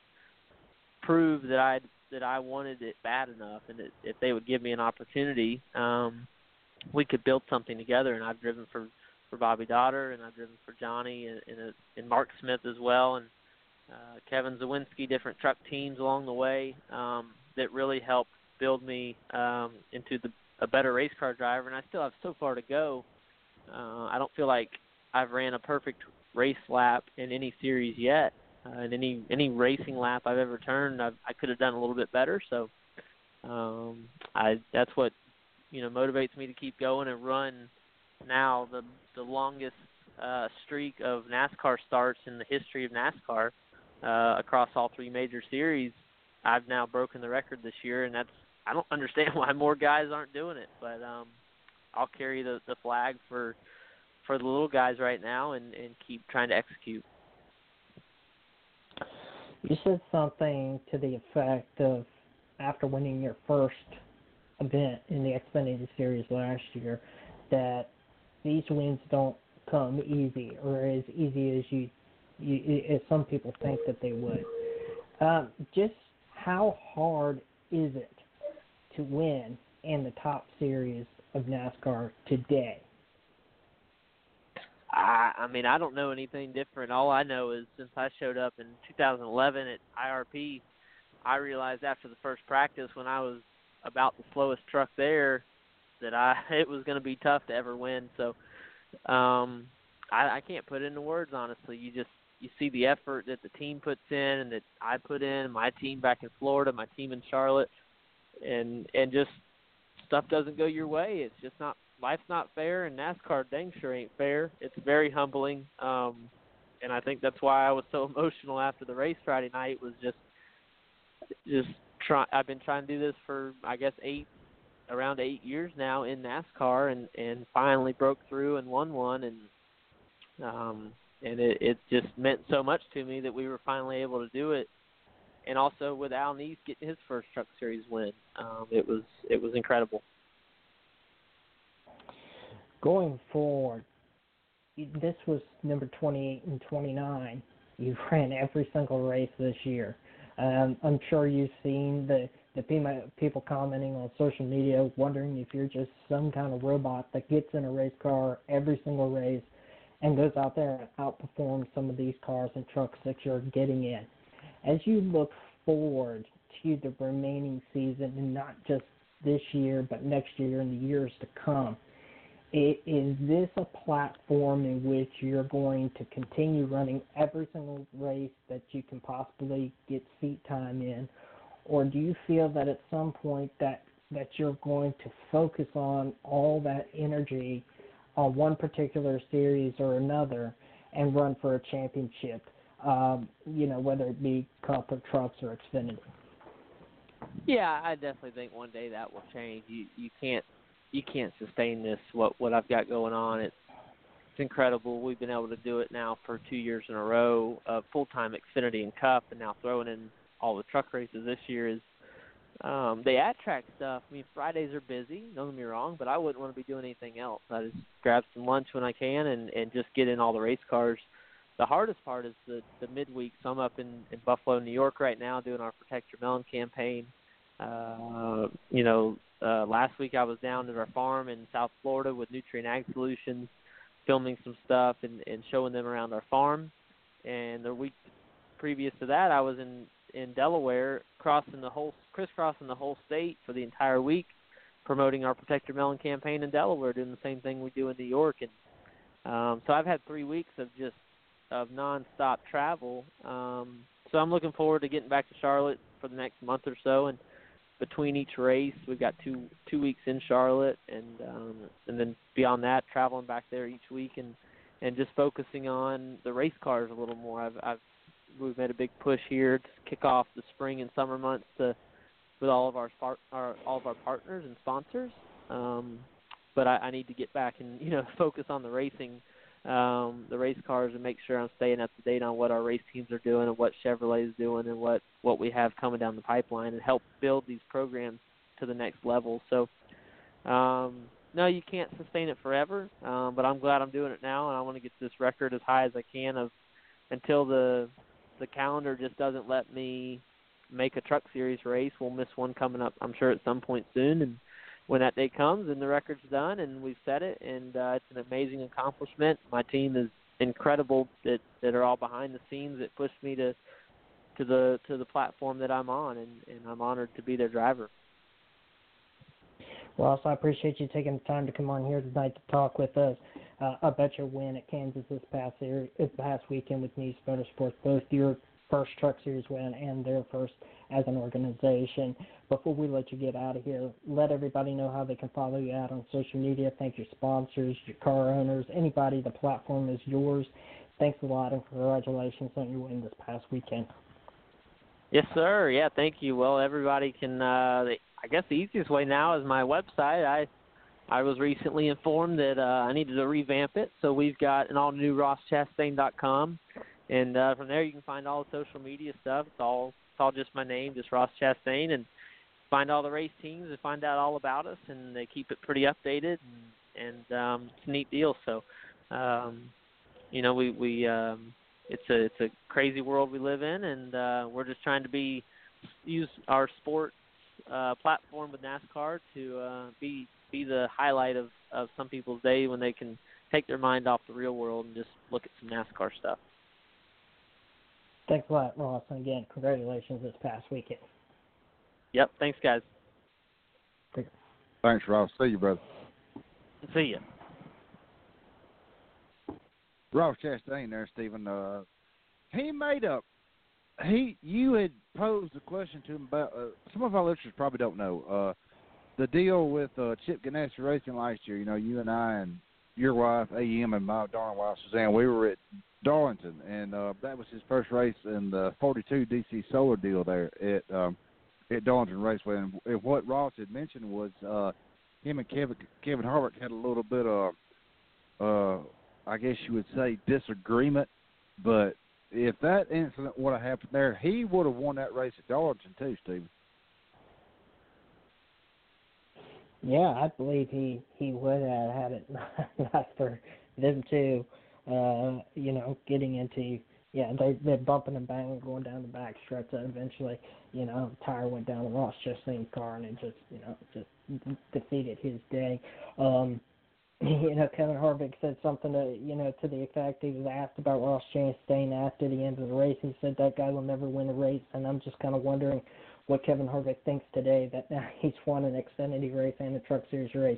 prove that I that I wanted it bad enough, and that if they would give me an opportunity, um, we could build something together. And I've driven for for Bobby Daughter, and I've driven for Johnny and, and, uh, and Mark Smith as well, and uh, Kevin Zawinski, different truck teams along the way um, that really helped build me um, into the, a better race car driver. And I still have so far to go. Uh, I don't feel like I've ran a perfect race lap in any series yet. Uh, in any any racing lap I've ever turned, I've, I could have done a little bit better. So um, I that's what you know motivates me to keep going and run. Now the the longest uh, streak of NASCAR starts in the history of NASCAR uh, across all three major series. I've now broken the record this year, and that's I don't understand why more guys aren't doing it. But um, I'll carry the, the flag for for the little guys right now and, and keep trying to execute. You said something to the effect of after winning your first event in the Xfinity Series last year that these wins don't come easy or as easy as you, you as some people think that they would. Um, just how hard is it to win in the top series of NASCAR today? I, I mean, I don't know anything different. All I know is since I showed up in two thousand eleven at I R P, I realized after the first practice when I was about the slowest truck there that I it was going to be tough to ever win. So um, I, I can't put it into words, honestly. You just you see the effort that the team puts in and that I put in, my team back in Florida, my team in Charlotte, and and just stuff doesn't go your way. It's just not life's not fair, and NASCAR dang sure ain't fair. It's very humbling, um, and I think that's why I was so emotional after the race Friday night. Was just just try. I've been trying to do this for I guess eight around eight years now in NASCAR, and, and finally broke through and won one, and um, and it, it just meant so much to me that we were finally able to do it. And also with Al Neese getting his first Truck Series win, um, it was it was incredible. Going forward, this was number twenty-eight and twenty-nine. You ran every single race this year. Um, I'm sure you've seen the, the people commenting on social media wondering if you're just some kind of robot that gets in a race car every single race and goes out there and outperforms some of these cars and trucks that you're getting in. As you look forward to the remaining season, and not just this year, but next year and the years to come, is this a platform in which you're going to continue running every single race that you can possibly get seat time in, or do you feel that at some point that, that you're going to focus on all that energy on one particular series or another and run for a championship, um, you know, whether it be Cup or Trucks or Xfinity? Yeah, I definitely think one day that will change. You you can't you can't sustain this, what what I've got going on. It's, it's incredible. We've been able to do it now for two years in a row, uh, full-time Xfinity and Cup, and now throwing in all the truck races this year is um, the at-track stuff. I mean, Fridays are busy, don't get me wrong, but I wouldn't want to be doing anything else. I just grab some lunch when I can and, and just get in all the race cars. The hardest part is the, the midweek. So I'm up in, in Buffalo, New York right now doing our Protect Your Melon campaign. Uh, you know, uh, last week I was down at our farm in South Florida with Nutrient Ag Solutions, filming some stuff and, and showing them around our farm. And the week previous to that, I was in, in Delaware, crossing the whole, crisscrossing the whole state for the entire week, promoting our Protect Your Melon campaign in Delaware, doing the same thing we do in New York. And um, so I've had three weeks of just of nonstop travel. Um, so I'm looking forward to getting back to Charlotte for the next month or so, and between each race, we've got two two weeks in Charlotte, and um, and then beyond that, traveling back there each week, and, and just focusing on the race cars a little more. I've, I've we've made a big push here to kick off the spring and summer months to with all of our, our all of our partners and sponsors. Um, but I, I need to get back and you know focus on the racing, um, the race cars, and make sure I'm staying up to date on what our race teams are doing and what Chevrolet is doing and what, what we have coming down the pipeline, and help build these programs to the next level. So, um, no, you can't sustain it forever, um, but I'm glad I'm doing it now, and I want to get this record as high as I can of until the the calendar just doesn't let me make a Truck Series race. We'll miss one coming up, I'm sure, at some point soon, and when that day comes and the record's done and we've set it, and uh, it's an amazing accomplishment. My team is incredible that, that are all behind the scenes that pushed me to to the to the platform that I'm on, and, and I'm honored to be their driver. Ross, I appreciate you taking the time to come on here tonight to talk with us uh, about your win at Kansas this past year, this past weekend with Neese Motorsports, both your first Truck Series win and their first as an organization. Before we let you get out of here, let everybody know how they can follow you out on social media. Thank your sponsors, your car owners, anybody. The platform is yours. Thanks a lot, and congratulations on your win this past weekend. Yes, sir. Yeah, thank you. Well, everybody can, uh, I guess the easiest way now is my website. I I was recently informed that uh, I needed to revamp it, so we've got an all-new ross chastain dot com. And uh, from there, you can find all the social media stuff. It's all it's all just my name, just Ross Chastain, and find all the race teams and find out all about us. And they keep it pretty updated, and, and um, it's a neat deal. So, um, you know, we we um, it's a it's a crazy world we live in, and uh, we're just trying to be use our sport uh, platform with NASCAR to uh, be be the highlight of, of some people's day when they can take their mind off the real world and just look at some NASCAR stuff. Thanks a lot, Ross, and again, congratulations this past weekend. Yep, thanks, guys. Thanks, Ross. See you, brother. See you. Ross Chastain there, Stephen. Uh, he made up. He, you had posed a question to him about. Uh, some of our listeners probably don't know uh, the deal with uh, Chip Ganassi Racing last year. You know, you and I and your wife A M and my darling wife Suzanne, we were at Darlington, and uh, that was his first race in the forty-two D C Solar deal there at um, at Darlington Raceway. And, and what Ross had mentioned was uh, him and Kevin Kevin Harvick had a little bit of, uh, I guess you would say, disagreement. But if that incident would have happened there, he would have won that race at Darlington too, Stephen. Yeah, I believe he, he would have had it not for them two, uh, you know, getting into, yeah, they, they're bumping and banging going down the back stretch. So eventually, you know, the tire went down the Ross Chastain's car, and it just, you know, just defeated his day. Um, you know, Kevin Harvick said something, to, you know, to the effect, he was asked about Ross Chastain after the end of the race. He said that guy will never win a race, and I'm just kind of wondering what Kevin Harvick thinks today, that now he's won an Xfinity race and a Truck Series race.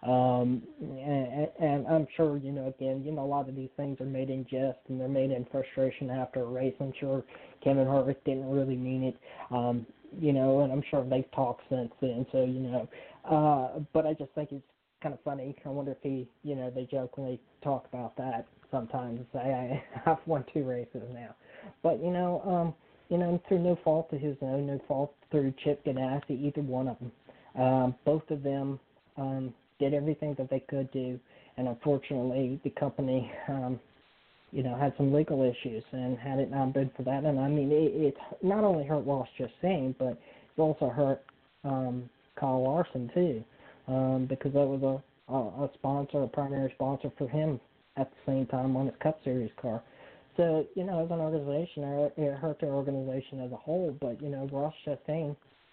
Um, and, and I'm sure, you know, again, you know, a lot of these things are made in jest and they're made in frustration after a race. I'm sure Kevin Harvick didn't really mean it, um, you know, and I'm sure they've talked since then. So, you know, uh, but I just think it's kind of funny. I wonder if he, you know, they jokingly talk about that sometimes and say, I, I've won two races now. But, you know, um, you know, through no fault of his own, no fault through Chip Ganassi, either one of them. Um, both of them um, did everything that they could do, and unfortunately, the company, um, you know, had some legal issues, and had it not been for that, and I mean, it, it not only hurt Ross Chastain, but it also hurt um, Kyle Larson too, um, because that was a, a, a sponsor, a primary sponsor for him at the same time on his Cup Series car. So, you know, as an organization, it hurt their organization as a whole, but, you know, Ross Chastain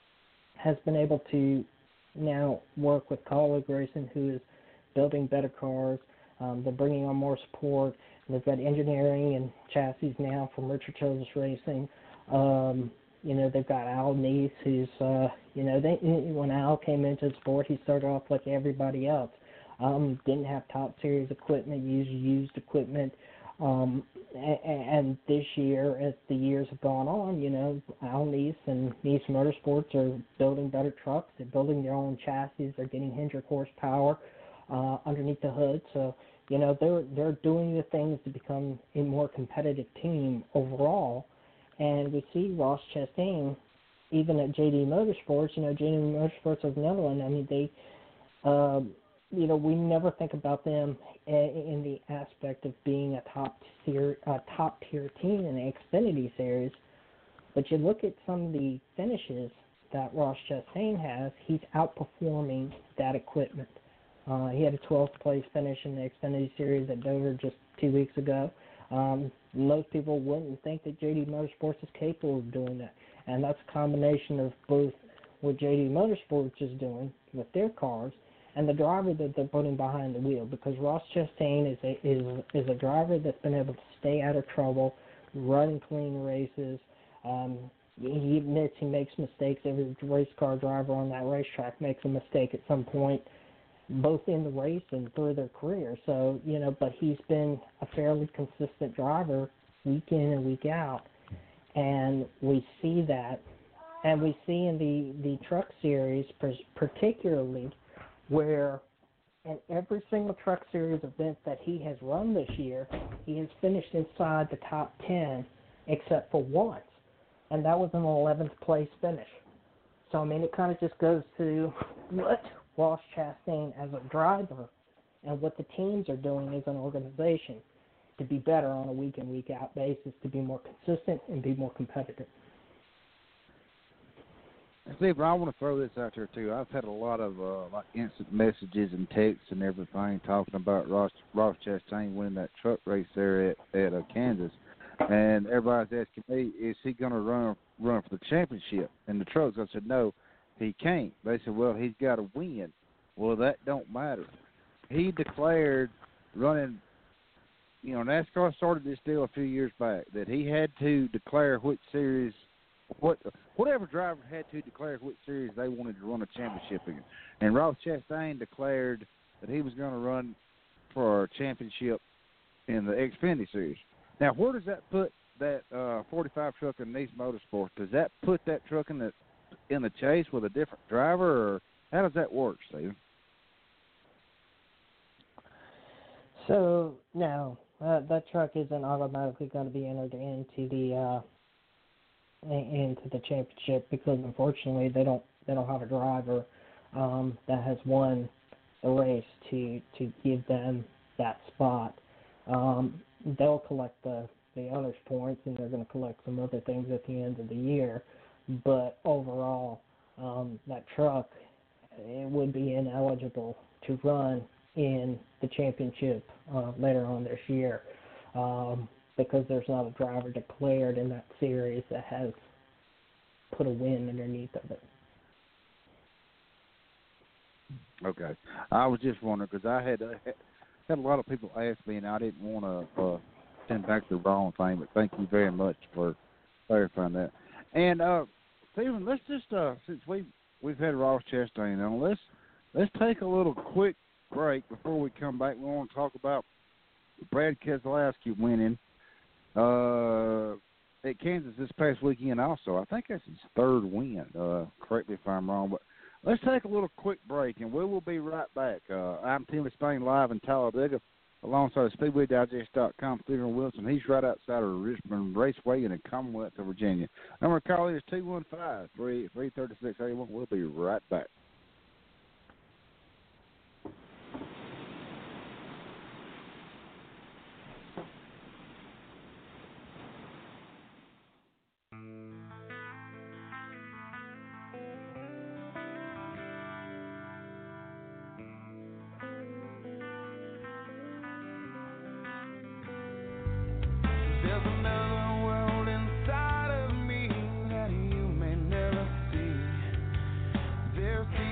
has been able to now work with Kaulig Racing, who is building better cars. Um, they're bringing on more support. They've got engineering and chassis now from Richard Childress Racing. Um, you know, they've got Al Neese, who's, uh, you know, they, when Al came into the sport, he started off like everybody else. Um, didn't have top series equipment, used used equipment. Um, and this year, as the years have gone on, you know, Al Neese and Neese Motorsports are building better trucks. They're building their own chassis. They're getting Hendrick horsepower uh, underneath the hood. So, you know, they're they're doing the things to become a more competitive team overall. And we see Ross Chastain, even at J D Motorsports. You know, J D Motorsports is another one. I mean, they. Uh, You know, we never think about them in the aspect of being a top tier, a top tier team in the Xfinity Series. But you look at some of the finishes that Ross Chastain has, he's outperforming that equipment. Uh, he had a twelfth place finish in the Xfinity Series at Dover just two weeks ago. Um, most people wouldn't think that J D Motorsports is capable of doing that. And that's a combination of both what J D Motorsports is doing with their cars and the driver that they're putting behind the wheel, because Ross Chastain is a is is a driver that's been able to stay out of trouble, run clean races. Um, he admits he makes mistakes. Every race car driver on that racetrack makes a mistake at some point, both in the race and through their career. So, you know, but he's been a fairly consistent driver week in and week out, and we see that, and we see in the the Truck Series particularly, where in every single Truck Series event that he has run this year, he has finished inside the top ten except for once, and that was an eleventh place finish. So, I mean, it kind of just goes to what Ross Chastain as a driver and what the teams are doing as an organization to be better on a week in, week out basis, to be more consistent and be more competitive. Steve, I want to throw this out there too. I've had a lot of uh, like instant messages and texts and everything talking about Ross Ross Chastain winning that truck race there at at uh, Kansas, and everybody's asking me, is he going to run run for the championship in the trucks? I said no, he can't. They said, well, he's got to win. Well, that don't matter. He declared running. You know, NASCAR started this deal a few years back that he had to declare which series. What whatever driver had to declare which series they wanted to run a championship in, and Ross Chastain declared that he was going to run for a championship in the Xfinity Series. Now, where does that put that uh, forty-five truck in Nice Motorsports? Does that put that truck in the in the chase with a different driver, or how does that work, Steve? So no, uh, that truck isn't automatically going to be entered into the. Uh, into the championship because unfortunately they don't they don't have a driver um, that has won the race to to give them that spot. Um, they'll collect the the owners' points and they're going to collect some other things at the end of the year, but overall, um, that truck it would be ineligible to run in the championship uh, later on this year um, because there's not a driver declared in that series that has put a win underneath of it. Okay. I was just wondering because I had, uh, had a lot of people ask me, and I didn't want to uh, send back the wrong thing, but thank you very much for clarifying that. And, uh, Stephen, let's just, uh, since we've, we've had Ross Chastain on, let's, let's take a little quick break before we come back. We want to talk about Brad Keselowski winning uh, at Kansas this past weekend also. I think that's his third win. Uh, correct me if I'm wrong, but let's take a little quick break, and we will be right back. Uh, I'm Tim Spain live in Talladega alongside Speedway Digest dot com, Stephen Wilson. He's right outside of Richmond Raceway in the Commonwealth of Virginia. Number to call is two one five, three three six, eight one. We'll be right back. There's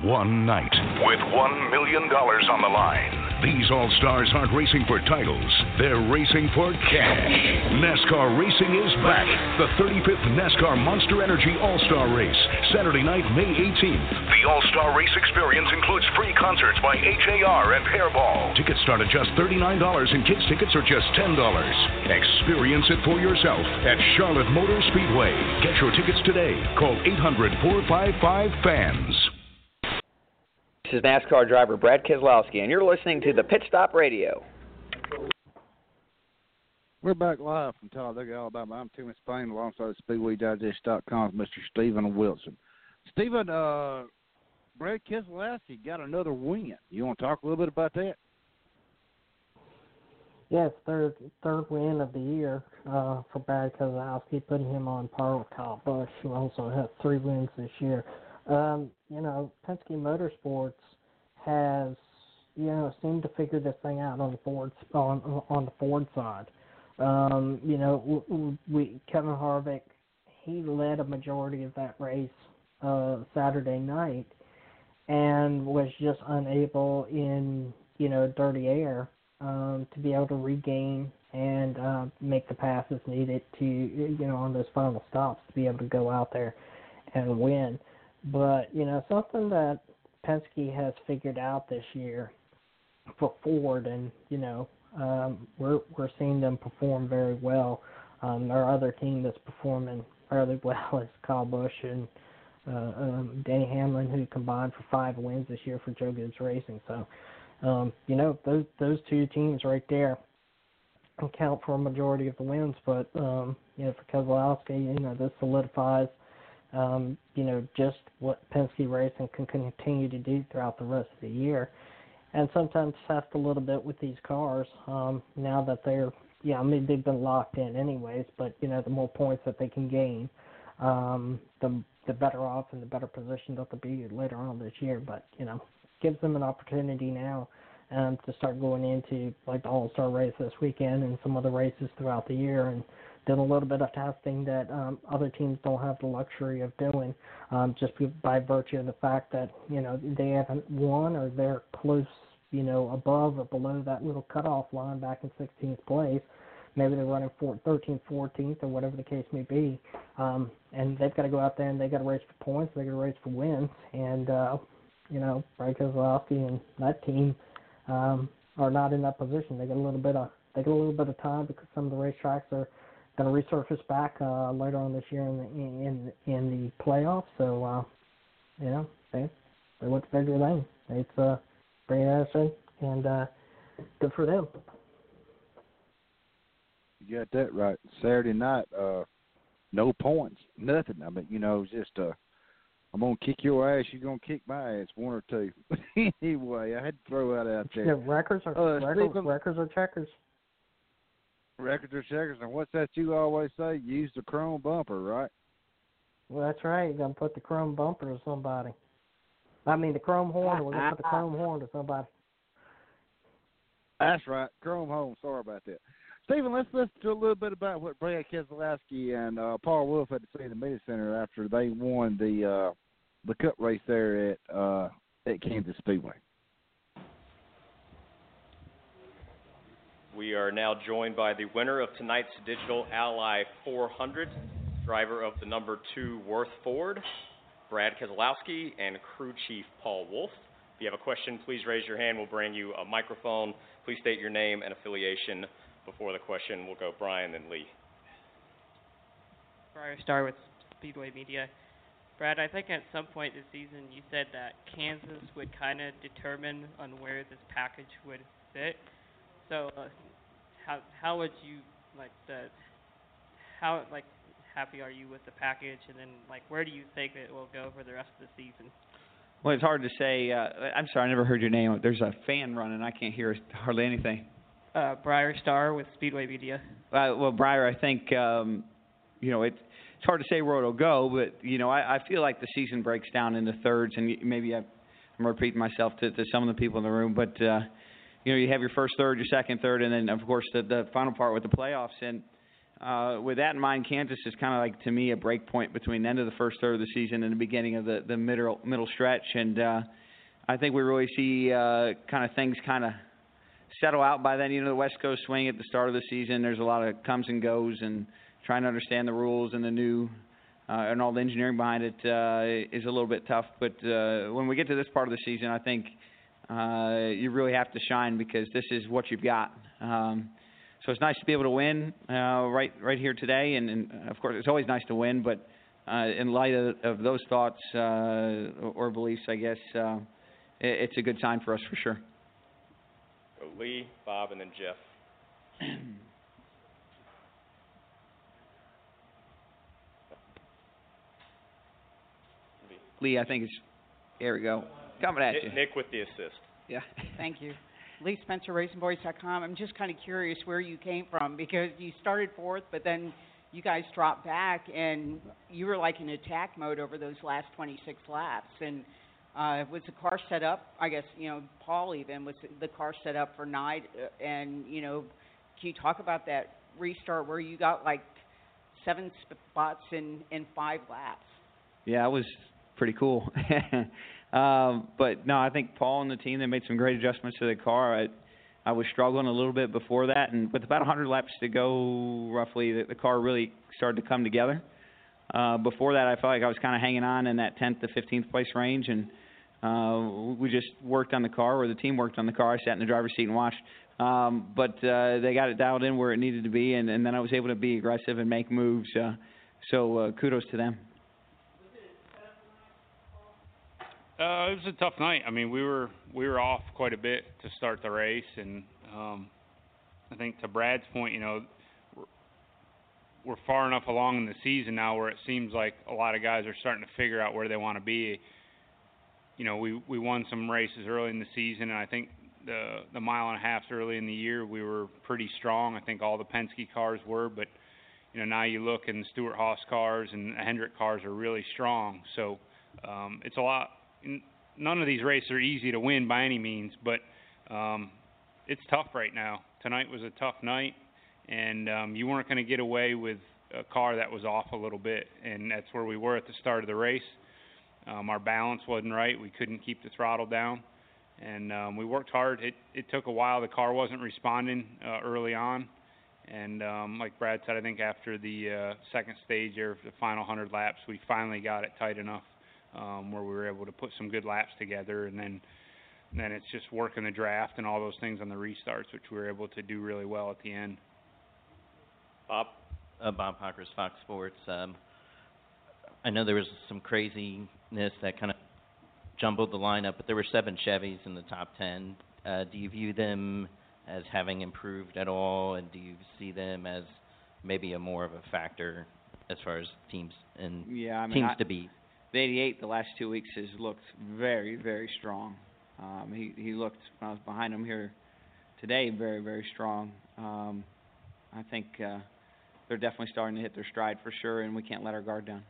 one night with one million dollars on the line. These All-Stars aren't racing for titles. They're racing for cash. NASCAR racing is back. The thirty-fifth NASCAR Monster Energy All-Star Race, Saturday night, May eighteenth. The All-Star Race experience includes free concerts by H A R and Hairball. Tickets start at just thirty-nine dollars and kids' tickets are just ten dollars. Experience it for yourself at Charlotte Motor Speedway. Get your tickets today. Call eight hundred, four five five, FANS. This is NASCAR driver Brad Keselowski, and you're listening to the Pit Stop Radio. We're back live from Talladega, Alabama. I'm Timmy Spain alongside Speedway Digest dot com, Mister Stephen Wilson. Stephen, uh, Brad Keselowski got another win. You want to talk a little bit about that? Yes, third third win of the year uh, for Brad Keselowski, putting him on par with Kyle Busch, who also has three wins this year. Um, you know, Penske Motorsports has, you know, seemed to figure this thing out on the Ford on on the Ford side. Um, you know, we, we Kevin Harvick, he led a majority of that race uh, Saturday night, and was just unable in, you know, dirty air um, to be able to regain and uh, make the passes needed to, you know, on those final stops to be able to go out there and win. But, you know, something that Penske has figured out this year for Ford, and, you know, um, we're we're seeing them perform very well. Um, our other team that's performing fairly well is Kyle Busch and uh, um, Denny Hamlin, who combined for five wins this year for Joe Gibbs Racing. So, um, you know, those those two teams right there account for a majority of the wins. But, um, you know, for Keselowski, you know, this solidifies Um, you know, just what Penske Racing can continue to do throughout the rest of the year. And sometimes test a little bit with these cars um, now that they're, yeah, I mean, they've been locked in anyways, but, you know, the more points that they can gain, um, the, the better off and the better position they'll be later on this year. But, you know, gives them an opportunity now um, to start going into, like, the All-Star race this weekend and some other races throughout the year, and did a little bit of testing that um, other teams don't have the luxury of doing, um, just by virtue of the fact that, you know, they haven't won or they're close, you know, above or below that little cutoff line back in sixteenth place. Maybe they're running thirteenth, fourteenth, or whatever the case may be. Um, and they've got to go out there and they've got to race for points, they've got to race for wins. And, uh, you know, Brad Keselowski and that team um, are not in that position. They get a little bit of they get a little bit of time because some of the racetracks are going to resurface back uh, later on this year in the in in the playoffs. So, uh, you know, they they went to figure it out. It's uh, pretty interesting and uh, good for them. You got that right. Saturday night, uh, no points, nothing. I mean, you know, just uh, I'm gonna kick your ass. You're gonna kick my ass, one or two. Anyway, I had to throw that out there. Yeah, records are uh, records, Stephen, records are checkers. Records are checkers, and what's that you always say? Use the chrome bumper, right? Well, that's right. You're going to put the chrome bumper to somebody. I mean, the chrome horn. We're going to put the chrome horn to somebody. That's right. Chrome horn. Sorry about that. Stephen, let's listen to a little bit about what Brad Keselowski and uh, Paul Wolf had to say in the media center after they won the uh, the Cup race there at uh, at Kansas Speedway. We are now joined by the winner of tonight's Digital Ally four hundred, driver of the number two Worth Ford, Brad Keselowski, and crew chief Paul Wolf. If you have a question, please raise your hand. We'll bring you a microphone. Please state your name and affiliation before the question. We'll go Brian and Lee. Briar Star with Speedway Media. Brad, I think at some point this season you said that Kansas would kind of determine on where this package would fit. So, uh, how how would you like the how like happy are you with the package, and then like where do you think it will go for the rest of the season? Well, it's hard to say. Uh, I'm sorry, I never heard your name. There's a fan running. I can't hear hardly anything. Uh, Briar Star with Speedway Media. Uh, well, Briar, I think um, you know it, it's hard to say where it'll go, but you know I, I feel like the season breaks down into thirds, and maybe I've, I'm repeating myself to, to some of the people in the room, but. Uh, You know, you have your first third, your second third, and then, of course, the, the final part with the playoffs. And uh, with that in mind, Kansas is kind of like, to me, a break point between the end of the first third of the season and the beginning of the, the middle middle stretch. And uh, I think we really see uh, kind of things kind of settle out by then. You know, the West Coast swing at the start of the season, there's a lot of comes and goes, and trying to understand the rules and the new uh, and all the engineering behind it uh, is a little bit tough. But uh, when we get to this part of the season, I think uh, you really have to shine, because this is what you've got. Um, so it's nice to be able to win uh, right right here today, and, and of course it's always nice to win. But uh, in light of, of those thoughts uh, or beliefs, I guess uh, it, it's a good sign for us for sure. So Lee, Bob, and then Jeff. Lee, I think it's, there we go, coming at Nick, you. Nick with the assist. Yeah. Thank you. Lee Spencer, Racing Boys dot com. I'm just kind of curious where you came from, because you started fourth, but then you guys dropped back, and you were like in attack mode over those last twenty-six laps. And uh, was the car set up? I guess, you know, Paul even, was the car set up for night? Uh, and, you know, can you talk about that restart where you got like seven spots in, in five laps? Yeah, it was pretty cool. um, but no, I think Paul and the team, they made some great adjustments to the car. I, I was struggling a little bit before that, and with about one hundred laps to go, roughly, the, the car really started to come together. Uh, before that, I felt like I was kind of hanging on in that tenth to fifteenth place range, and uh, we just worked on the car, or the team worked on the car. I sat in the driver's seat and watched. Um, but uh, they got it dialed in where it needed to be, and, and then I was able to be aggressive and make moves. Uh, so uh, kudos to them. Uh, it was a tough night. I mean, we were we were off quite a bit to start the race, and um, I think to Brad's point, you know, we're, we're far enough along in the season now where it seems like a lot of guys are starting to figure out where they want to be. You know, we we won some races early in the season, and I think the the mile and a half early in the year we were pretty strong. I think all the Penske cars were, but you know, now you look and the Stewart-Haas cars and the Hendrick cars are really strong. So um, it's a lot. None of these races are easy to win by any means, but um, it's tough right now. Tonight was a tough night, and um, you weren't going to get away with a car that was off a little bit, and that's where we were at the start of the race. Um, our balance wasn't right. We couldn't keep the throttle down, and um, we worked hard. It, it took a while. The car wasn't responding uh, early on, and um, like Brad said, I think after the uh, second stage or the final one hundred laps, we finally got it tight enough Um, where we were able to put some good laps together, and then then it's just working the draft and all those things on the restarts, which we were able to do really well at the end. Bob? Uh, Bob Pockers, Fox Sports. Um, I know there was some craziness that kind of jumbled the lineup, but there were seven Chevys in the top ten. Uh, do you view them as having improved at all, and do you see them as maybe a more of a factor as far as teams and yeah, I mean, teams I, to beat? The eighty-eight the last two weeks has looked very, very strong. Um, he, he looked, when I was behind him here today, very, very strong. Um, I think uh, they're definitely starting to hit their stride for sure, and we can't let our guard down.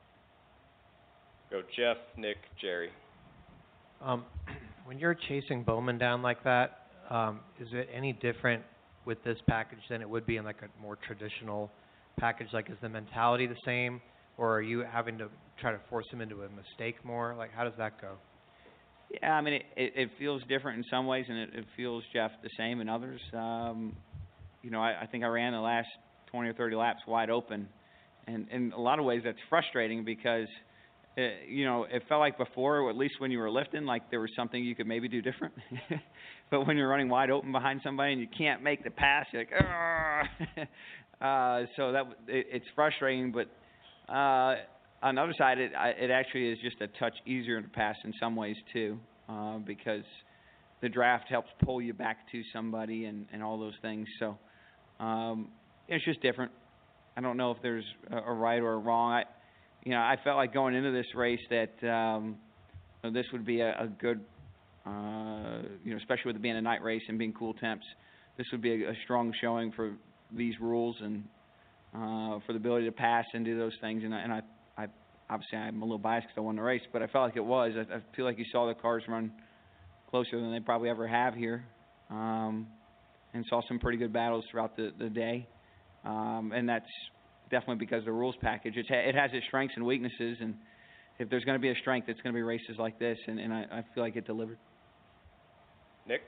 Go Jeff, Nick, Jerry. Um, when you're chasing Bowman down like that, um, is it any different with this package than it would be in like a more traditional package? Like, is the mentality the same, or are you having to try to force him into a mistake more? Like, how does that go? Yeah, I mean, it, it, it feels different in some ways, and it, it feels, Jeff, the same in others. Um, you know, I, I think I ran the last twenty or thirty laps wide open, and in a lot of ways that's frustrating because, it, you know, it felt like before, or at least when you were lifting, like there was something you could maybe do different. But when you're running wide open behind somebody and you can't make the pass, you're like, uh, so that it, it's frustrating, but uh, on the other side, it, it actually is just a touch easier to pass in some ways too, uh, because the draft helps pull you back to somebody and, and all those things. So um, it's just different. I don't know if there's a, a right or a wrong. I, you know, I felt like going into this race that um, you know, this would be a, a good, uh, you know, especially with it being a night race and being cool temps, this would be a, a strong showing for these rules and uh, for the ability to pass and do those things. And I, and I I, obviously, I'm a little biased because I won the race, but I felt like it was. I, I feel like you saw the cars run closer than they probably ever have here, um, and saw some pretty good battles throughout the, the day. um, and that's definitely because of the rules package. It's ha- it has its strengths and weaknesses, and if there's going to be a strength, it's going to be races like this, and, and I, I feel like it delivered. Nick?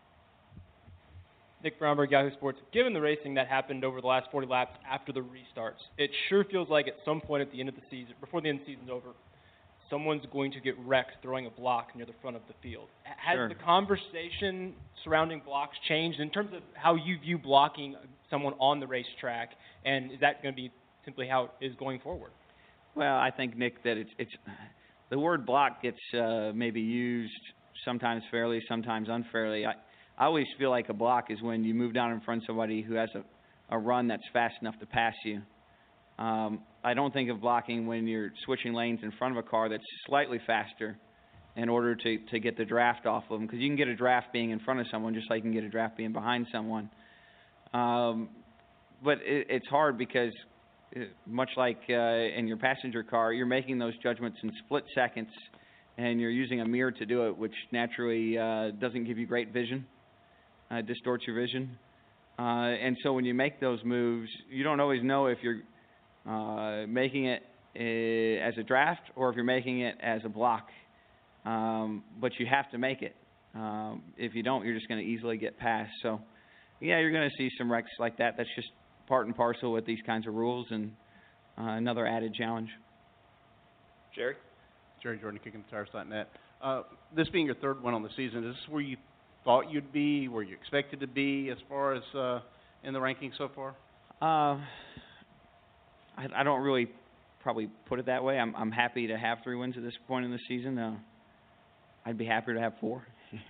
Nick Brownberg, Yahoo Sports. Given the racing that happened over the last forty laps after the restarts, it sure feels like at some point at the end of the season, before the end of the season's over, someone's going to get wrecked throwing a block near the front of the field. Has Sure. the conversation surrounding blocks changed in terms of how you view blocking someone on the racetrack, and is that going to be simply how it is going forward? Well, I think, Nick, that it's it's the word block gets uh, maybe used sometimes fairly, sometimes unfairly. I, I always feel like a block is when you move down in front of somebody who has a, a run that's fast enough to pass you. Um, I don't think of blocking when you're switching lanes in front of a car that's slightly faster in order to, to get the draft off of them, because you can get a draft being in front of someone just like you can get a draft being behind someone. Um, but it, it's hard because uh, much like uh, in your passenger car, you're making those judgments in split seconds, and you're using a mirror to do it, which naturally uh, doesn't give you great vision, uh, distorts your vision. Uh, and so when you make those moves, you don't always know if you're uh, making it uh, as a draft or if you're making it as a block. Um, but you have to make it. Um, if you don't, you're just going to easily get past. So, yeah, you're going to see some wrecks like that. That's just part and parcel with these kinds of rules, and uh, another added challenge. Jerry? Jerry Jordan, kicking the tires dot net. Uh, this being your third one on the season, is this where you thought you'd be, where you expected to be as far as uh, in the rankings so far? Uh, I, I don't really probably put it that way. I'm, I'm happy to have three wins at this point in the season. Uh, I'd be happier to have four.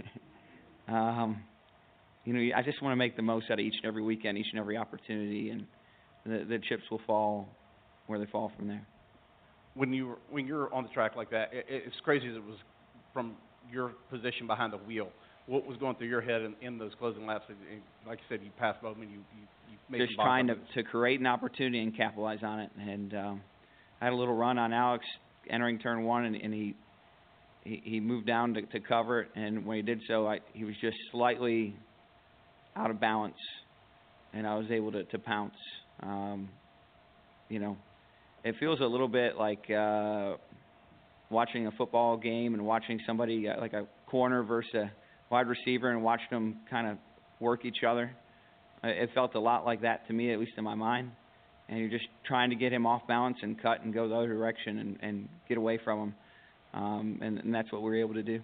um, you know, I just want to make the most out of each and every weekend, each and every opportunity, and the, the chips will fall where they fall from there. When you when you're on the track like that, it, it's crazy that it was from your position behind the wheel. What was going through your head in, in those closing laps? Like you said, you passed Bowman. You you, you made Just some trying to, moves. to create an opportunity and capitalize on it. And um, I had a little run on Alex entering turn one, and, and he, he he moved down to, to cover it. And when he did so, I, he was just slightly out of balance, and I was able to, to pounce. Um, you know, it feels a little bit like uh, watching a football game and watching somebody uh, like a corner versus a wide receiver and watching them kind of work each other. Uh, it felt a lot like that to me, at least in my mind. And you're just trying to get him off balance and cut and go the other direction and, and get away from him. Um, and, and that's what we were able to do.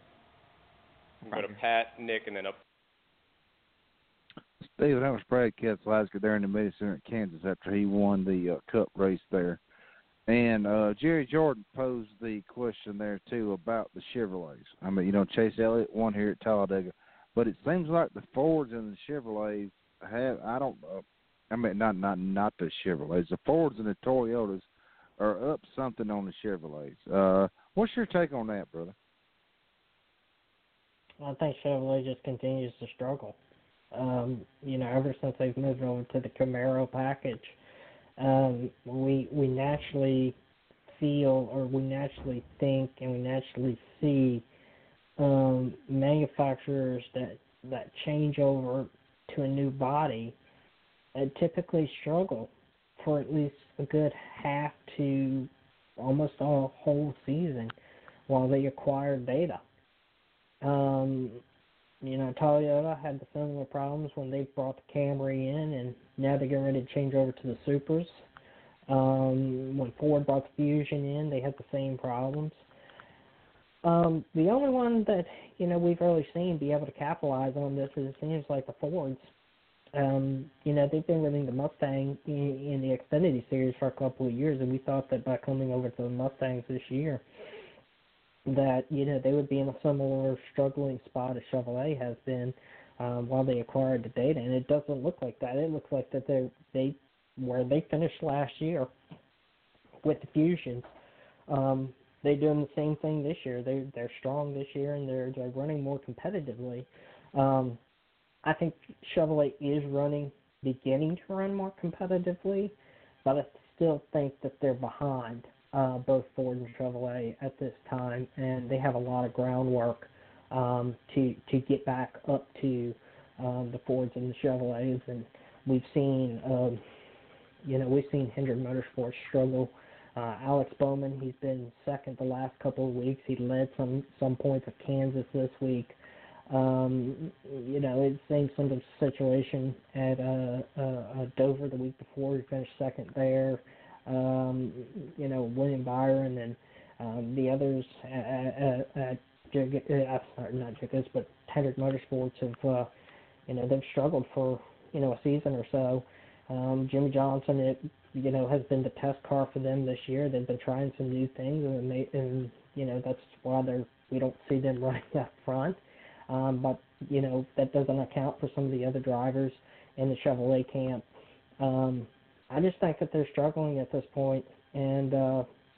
We'll go to Pat, Nick, and then up. Steven, that was Brad Keselowski there in the Mid Center at Kansas after he won the uh, Cup race there. And uh, Jerry Jordan posed the question there, too, about the Chevrolets. I mean, you know, Chase Elliott won here at Talladega. But it seems like the Fords and the Chevrolets have, I don't know, I mean, not not not the Chevrolets. The Fords and the Toyotas are up something on the Chevrolets. Uh, what's your take on that, brother? I think Chevrolet just continues to struggle. Um, you know, ever since they've moved over to the Camaro package, um, we we naturally feel, or we naturally think, and we naturally see um, manufacturers that that change over to a new body uh, typically struggle for at least a good half to almost a whole season while they acquire data. Um, you know, Toyota had the similar problems when they brought the Camry in, and now they're getting ready to change over to the Supers. Um, when Ford brought the Fusion in, they had the same problems. Um, the only one that, you know, we've really seen be able to capitalize on this is, it seems like the Fords. Um, you know, they've been running the Mustang in, in the Xfinity Series for a couple of years, and we thought that by coming over to the Mustangs this year, that, you know, they would be in a similar struggling spot as Chevrolet has been um, while they acquired the data, and it doesn't look like that. It looks like that they they where they finished last year with the Fusions, um, they're doing the same thing this year. They they're strong this year, and they're they're running more competitively. Um, I think Chevrolet is running, beginning to run more competitively, but I still think that they're behind. Uh, both Ford and Chevrolet at this time, and they have a lot of groundwork um, to to get back up to um, the Fords and the Chevrolets. And we've seen, um, you know, we've seen Hendrick Motorsports struggle. Uh, Alex Bowman, he's been second the last couple of weeks. He led some some points at Kansas this week. Um, you know, it's the same sort of situation at uh, uh, Dover the week before. He finished second there. Um, you know, William Byron and um, the others at, at, at Jig, uh, sorry, not Jiggers, but Hendrick Motorsports have, uh, you know, they've struggled for, you know, a season or so. Um, Jimmy Johnson, it, you know, has been the test car for them this year. They've been trying some new things, and, they, and you know, that's why they're we don't see them running up front. Um, but, you know, that doesn't account for some of the other drivers in the Chevrolet camp. Um, I just think that they're struggling at this point, and uh,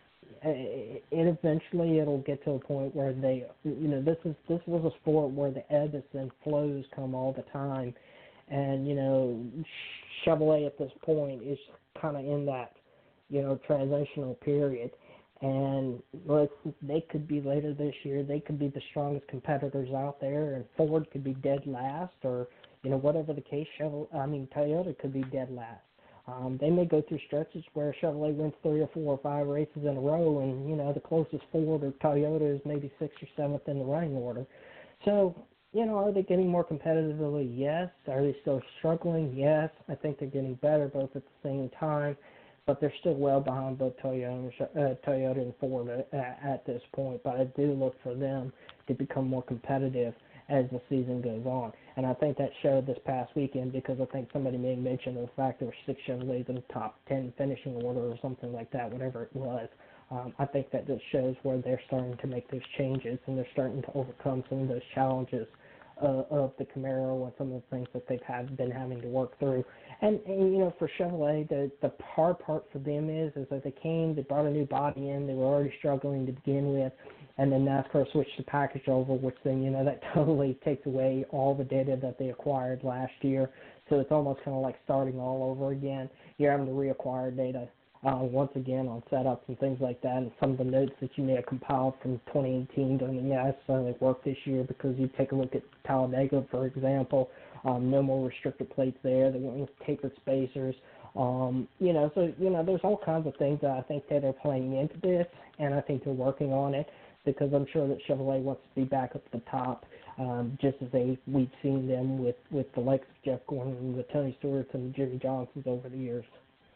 it, it eventually it'll get to a point where they, you know, this is this was a sport where the ebbs and flows come all the time, and you know, Chevrolet at this point is kind of in that, you know, transitional period, and let's, they could be later this year, they could be the strongest competitors out there, and Ford could be dead last, or you know, whatever the case, Chevrolet, I mean Toyota could be dead last. Um, they may go through stretches where Chevrolet wins three or four or five races in a row, and you know the closest Ford or Toyota is maybe sixth or seventh in the running order. So, you know, are they getting more competitively? Yes. Are they still struggling? Yes. I think they're getting better both at the same time, but they're still well behind both Toyota, uh, Toyota and Ford at, at this point. But I do look for them to become more competitive as the season goes on. And I think that showed this past weekend, because I think somebody may mention the fact there were six Chevrolets in the top ten finishing order or something like that, whatever it was. Um, I think that just shows where they're starting to make those changes, and they're starting to overcome some of those challenges uh, of the Camaro and some of the things that they've had, been having to work through. And, and you know, for Chevrolet, the, the hard part for them is, is that they came, they brought a new body in, they were already struggling to begin with, and then NASCAR switched the package over, which then, you know, that totally takes away all the data that they acquired last year. So it's almost kind of like starting all over again. You're having to reacquire data uh, once again on setups and things like that, and some of the notes that you may have compiled from twenty eighteen don't necessarily work this year, because you take a look at Talladega, for example, um, no more restrictor plates there. They went with tapered spacers. Um, you know, so, you know, there's all kinds of things that I think that are playing into this, and I think they're working on it, because I'm sure that Chevrolet wants to be back up at the top, um, just as they we've seen them with, with the likes of Jeff Gordon and the Tony Stewarts and the Jimmy Johnsons over the years.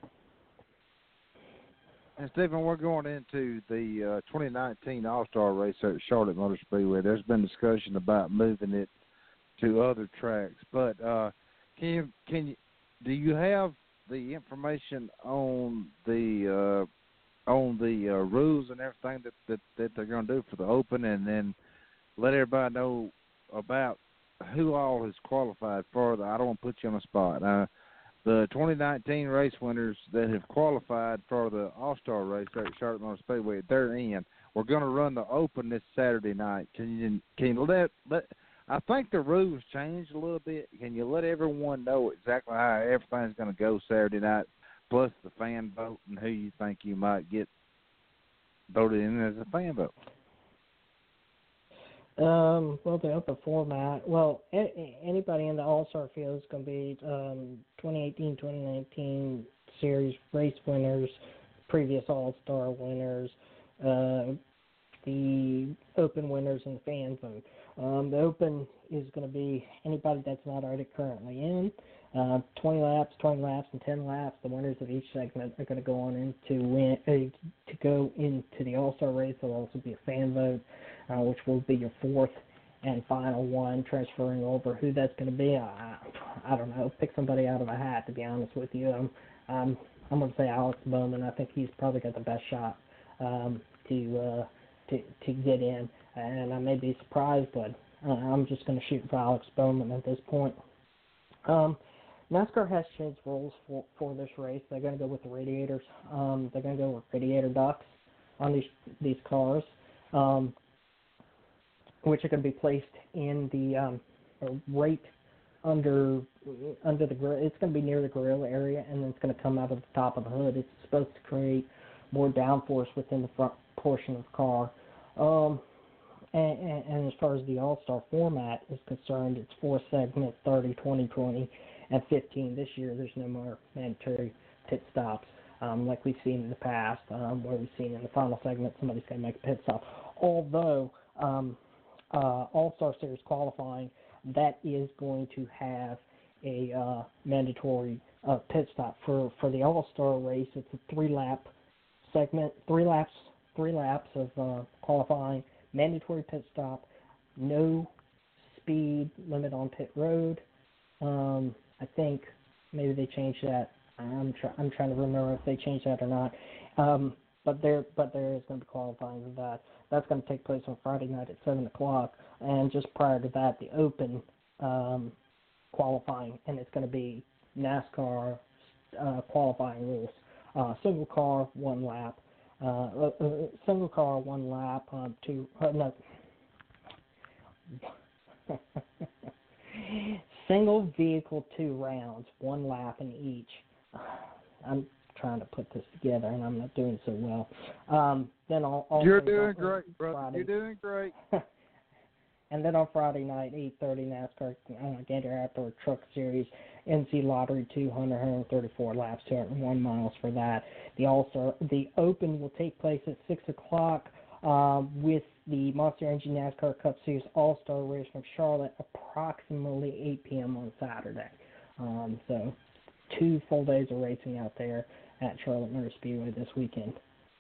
And Stephen, we're going into the uh, twenty nineteen All-Star race at Charlotte Motor Speedway. There's been discussion about moving it to other tracks, but uh, can you, can you, do you have the information on the uh, on the uh, rules and everything that, that, that they're going to do for the Open, and then let everybody know about who all has qualified for the, I don't want to put you on the spot, uh, the twenty nineteen race winners that have qualified for the All-Star race at Charlotte Motor Speedway, they're in. We're going to run the Open this Saturday night. Can you, can you let, let, I think the rules changed a little bit. Can you let everyone know exactly how everything's going to go Saturday night, plus the fan vote, and who you think you might get voted in as a fan vote? Um, well, the open format, well, a- anybody in the All-Star field is going to be um, twenty eighteen twenty nineteen series race winners, previous All-Star winners, uh, the open winners, and the fan vote. Um, the open is going to be anybody that's not already currently in. Uh, twenty laps, twenty laps, and ten laps. The winners of each segment are going to go on into win uh, to go into the All-Star race. There'll also be a fan vote, uh, which will be your fourth and final one, transferring over. Who that's going to be, I, I don't know. Pick somebody out of a hat, to be honest with you. Um, um, I'm going to say Alex Bowman. I think he's probably got the best shot um, to uh, to to get in, and I may be surprised, but uh, I'm just going to shoot for Alex Bowman at this point. Um, NASCAR has changed rules for, for this race. They're going to go with the radiators. Um, they're going to go with radiator ducts on these these cars, um, which are going to be placed in the um, right under under the grill. It's going to be near the grill area, and then it's going to come out of the top of the hood. It's supposed to create more downforce within the front portion of the car. Um, and, and, and as far as the All-Star format is concerned, it's four segment, thirty, twenty, twenty. at fifteen. This year, there's no more mandatory pit stops um, like we've seen in the past, um, where we've seen in the final segment somebody's going to make a pit stop. Although um, uh, All-Star Series qualifying, that is going to have a uh, mandatory uh, pit stop for for the All-Star race. It's a three-lap segment, three laps, three laps of uh, qualifying, mandatory pit stop, no speed limit on pit road. Um, I think maybe they changed that. I'm try- I'm trying to remember if they changed that or not. Um, but there but there is going to be qualifying for that. That's going to take place on Friday night at seven o'clock, and just prior to that, the Open um, qualifying, and it's going to be NASCAR uh, qualifying rules. Uh, single car, one lap. Uh, uh, single car, one lap. Um, two. Uh, no. Single vehicle, two rounds, one lap in each. I'm trying to put this together, and I'm not doing so well. Um, then I'll, also You're doing great, brother. Friday. You're doing great. And then on Friday night, eight thirty, NASCAR uh, Gator Outdoor Truck Series, N C Lottery two hundred, one hundred thirty-four laps, two hundred one miles for that. The All-Star, the Open will take place at six o'clock uh, with the Monster Energy NASCAR Cup Series All-Star race from Charlotte, approximately eight p.m. on Saturday. Um, so two full days of racing out there at Charlotte Motor Speedway this weekend.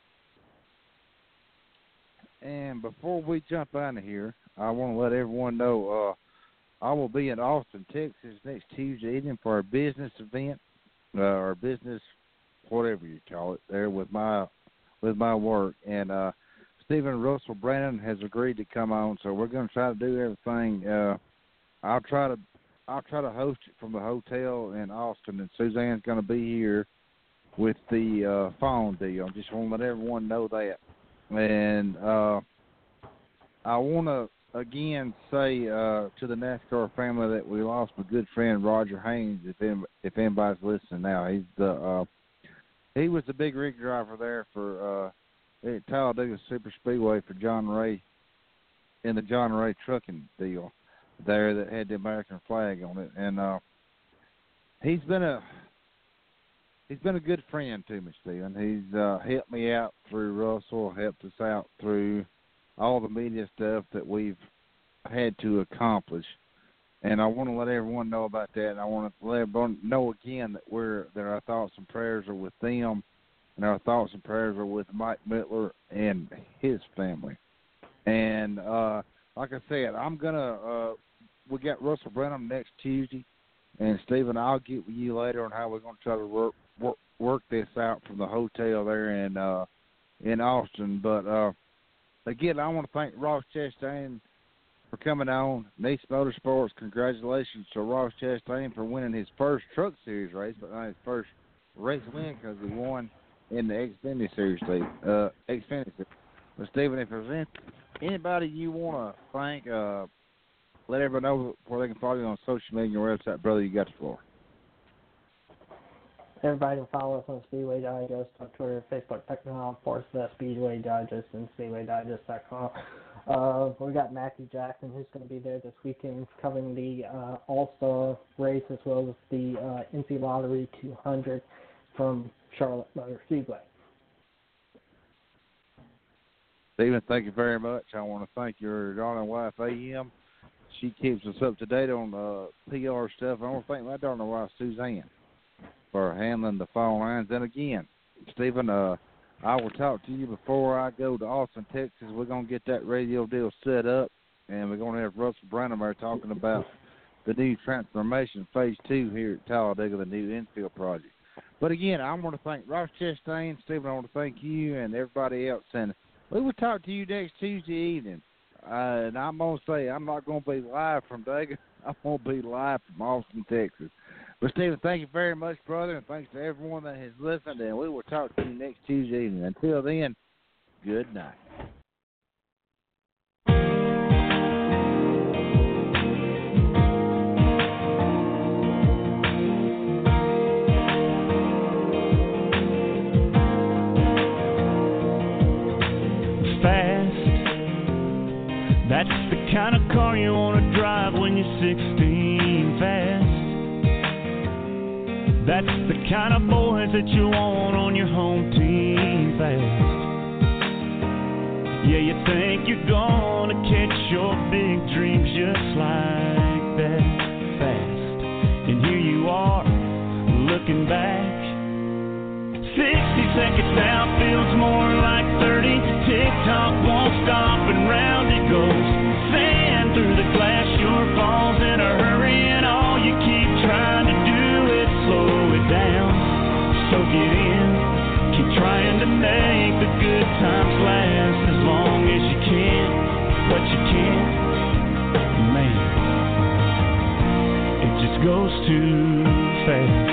And before we jump out of here, I want to let everyone know uh, I will be in Austin, Texas next Tuesday evening for a business event, uh, or business, whatever you call it, there with my with my work. And uh, Stephen Russell Brandon has agreed to come on, so we're going to try to do everything. Uh, I'll try to I'll try to host it from the hotel in Austin, and Suzanne's going to be here with the uh, phone deal. Just want to let everyone know that. And uh, I want to, again, say uh, to the NASCAR family that we lost my good friend Roger Haynes, if any, if anybody's listening now. He's the uh, he was the big rig driver there for uh, at Talladega Super Speedway for John Ray in the John Ray trucking deal there that had the American flag on it. And uh, he's been a He's been a good friend to me, Stephen. He's uh, helped me out through Russell, helped us out through all the media stuff that we've had to accomplish. And I want to let everyone know about that. And I want to let everyone know again that we're that our thoughts and prayers are with them, and our thoughts and prayers are with Mike Mittler and his family. And uh, like I said, I'm gonna. Uh, we got Russell Brenham next Tuesday, and Stephen, I'll get with you later on how we're going to try to work. Work, work this out from the hotel there in uh, in Austin. But uh, again, I want to thank Ross Chastain for coming on. Nice Motorsports, congratulations to Ross Chastain for winning his first Truck Series race, but not his first race win because he won in the Xfinity Series. Uh, Xfinity Series. But Stephen, if there's any, anybody you want to thank, uh, let everybody know where they can follow you on social media and your website, brother. You got the floor. Everybody can follow us on Speedway Digest on Twitter, Facebook, technicom, forward slash Speedway Digest, and Speedway Digest dot com. Uh, we got Matthew Jackson, who's going to be there this weekend covering the uh, All-Star race as well as the uh, N C Lottery two hundred from Charlotte Motor Speedway. Stephen, thank you very much. I want to thank your darling wife, A M. She keeps us up to date on uh, P R stuff. I want to thank my darling wife, Suzanne, for handling the phone lines. And again, Stephen, uh, I will talk to you before I go to Austin, Texas. We're going to get that radio deal set up, and we're going to have Russell Branham there talking about the new transformation phase two here at Talladega, the new infield project. But again, I want to thank Ross Chastain. Stephen, I want to thank you and everybody else. And we will talk to you next Tuesday evening. Uh, and I'm going to say I'm not going to be live from Dega. I'm going to be live from Austin, Texas. But, Stephen, thank you very much, brother, and thanks to everyone that has listened, and we will talk to you next Tuesday evening. Until then, good night. Fast, that's the kind of car you want to drive when you're sixteen. Fast, That's the kind of boys that you want on your home team fast. Yeah, you think you're gonna catch your big dreams just like that fast. And here you are, looking back. Sixty seconds now feels more like thirty. Tick-tock won't stop and round it goes. Sand through the glass, your falls in a hurry, and all you keep trying to do is slow it down. Soak it in, keep trying to make the good times last as long as you can, but you can't. Man, it just goes too fast.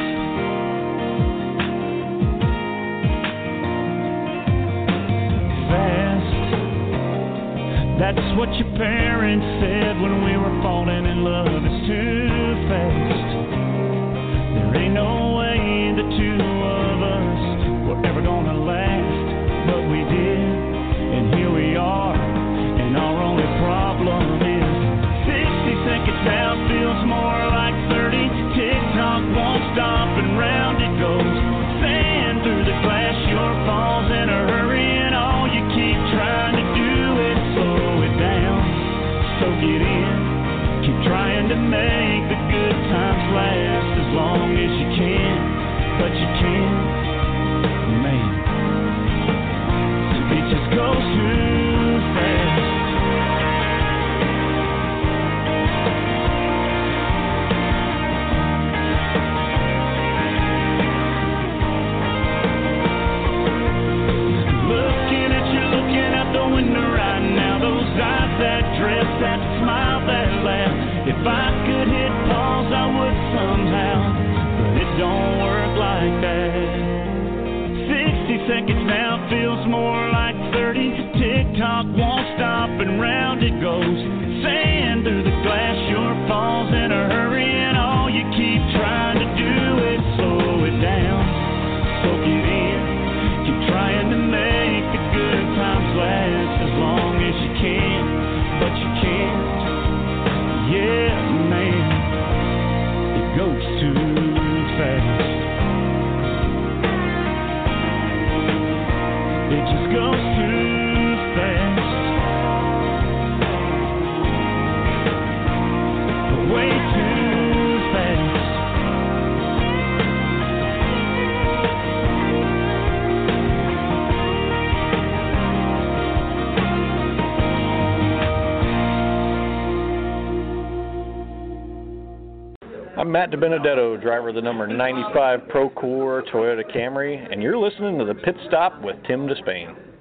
That's what your parents said when we were falling in love. It's too fast. There ain't no way the two of us were ever gonna last, but we did, and here we are, and our only problem is sixty seconds now feels more like thirty. Tick-tock won't stop and round it goes. Sand through the glass, your falls in a hurry, and all you keep trying to do is slow it down, soak it in, keep trying to make the good times last as long as you can, but you can't. Man, it just goes too fast. Looking at you, looking out the window right now. Those eyes that dress, that smile, that laugh. If I could hit pause, I would somehow, but it don't work like that. Sixty seconds now feels more like thirty. Tick-tock won't stop and round it goes. Sand through the glass, your falls in a hurry, and all you keep trying to do is slow it down, soak it in, keep trying to make the good times last as long as you can, but you can't. Yeah, man, it goes too fast. It just goes too fast. Way too fast. I'm Matt DiBenedetto, driver of the number ninety-five Procore Toyota Camry, and you're listening to the Pit Stop with Tim Despain.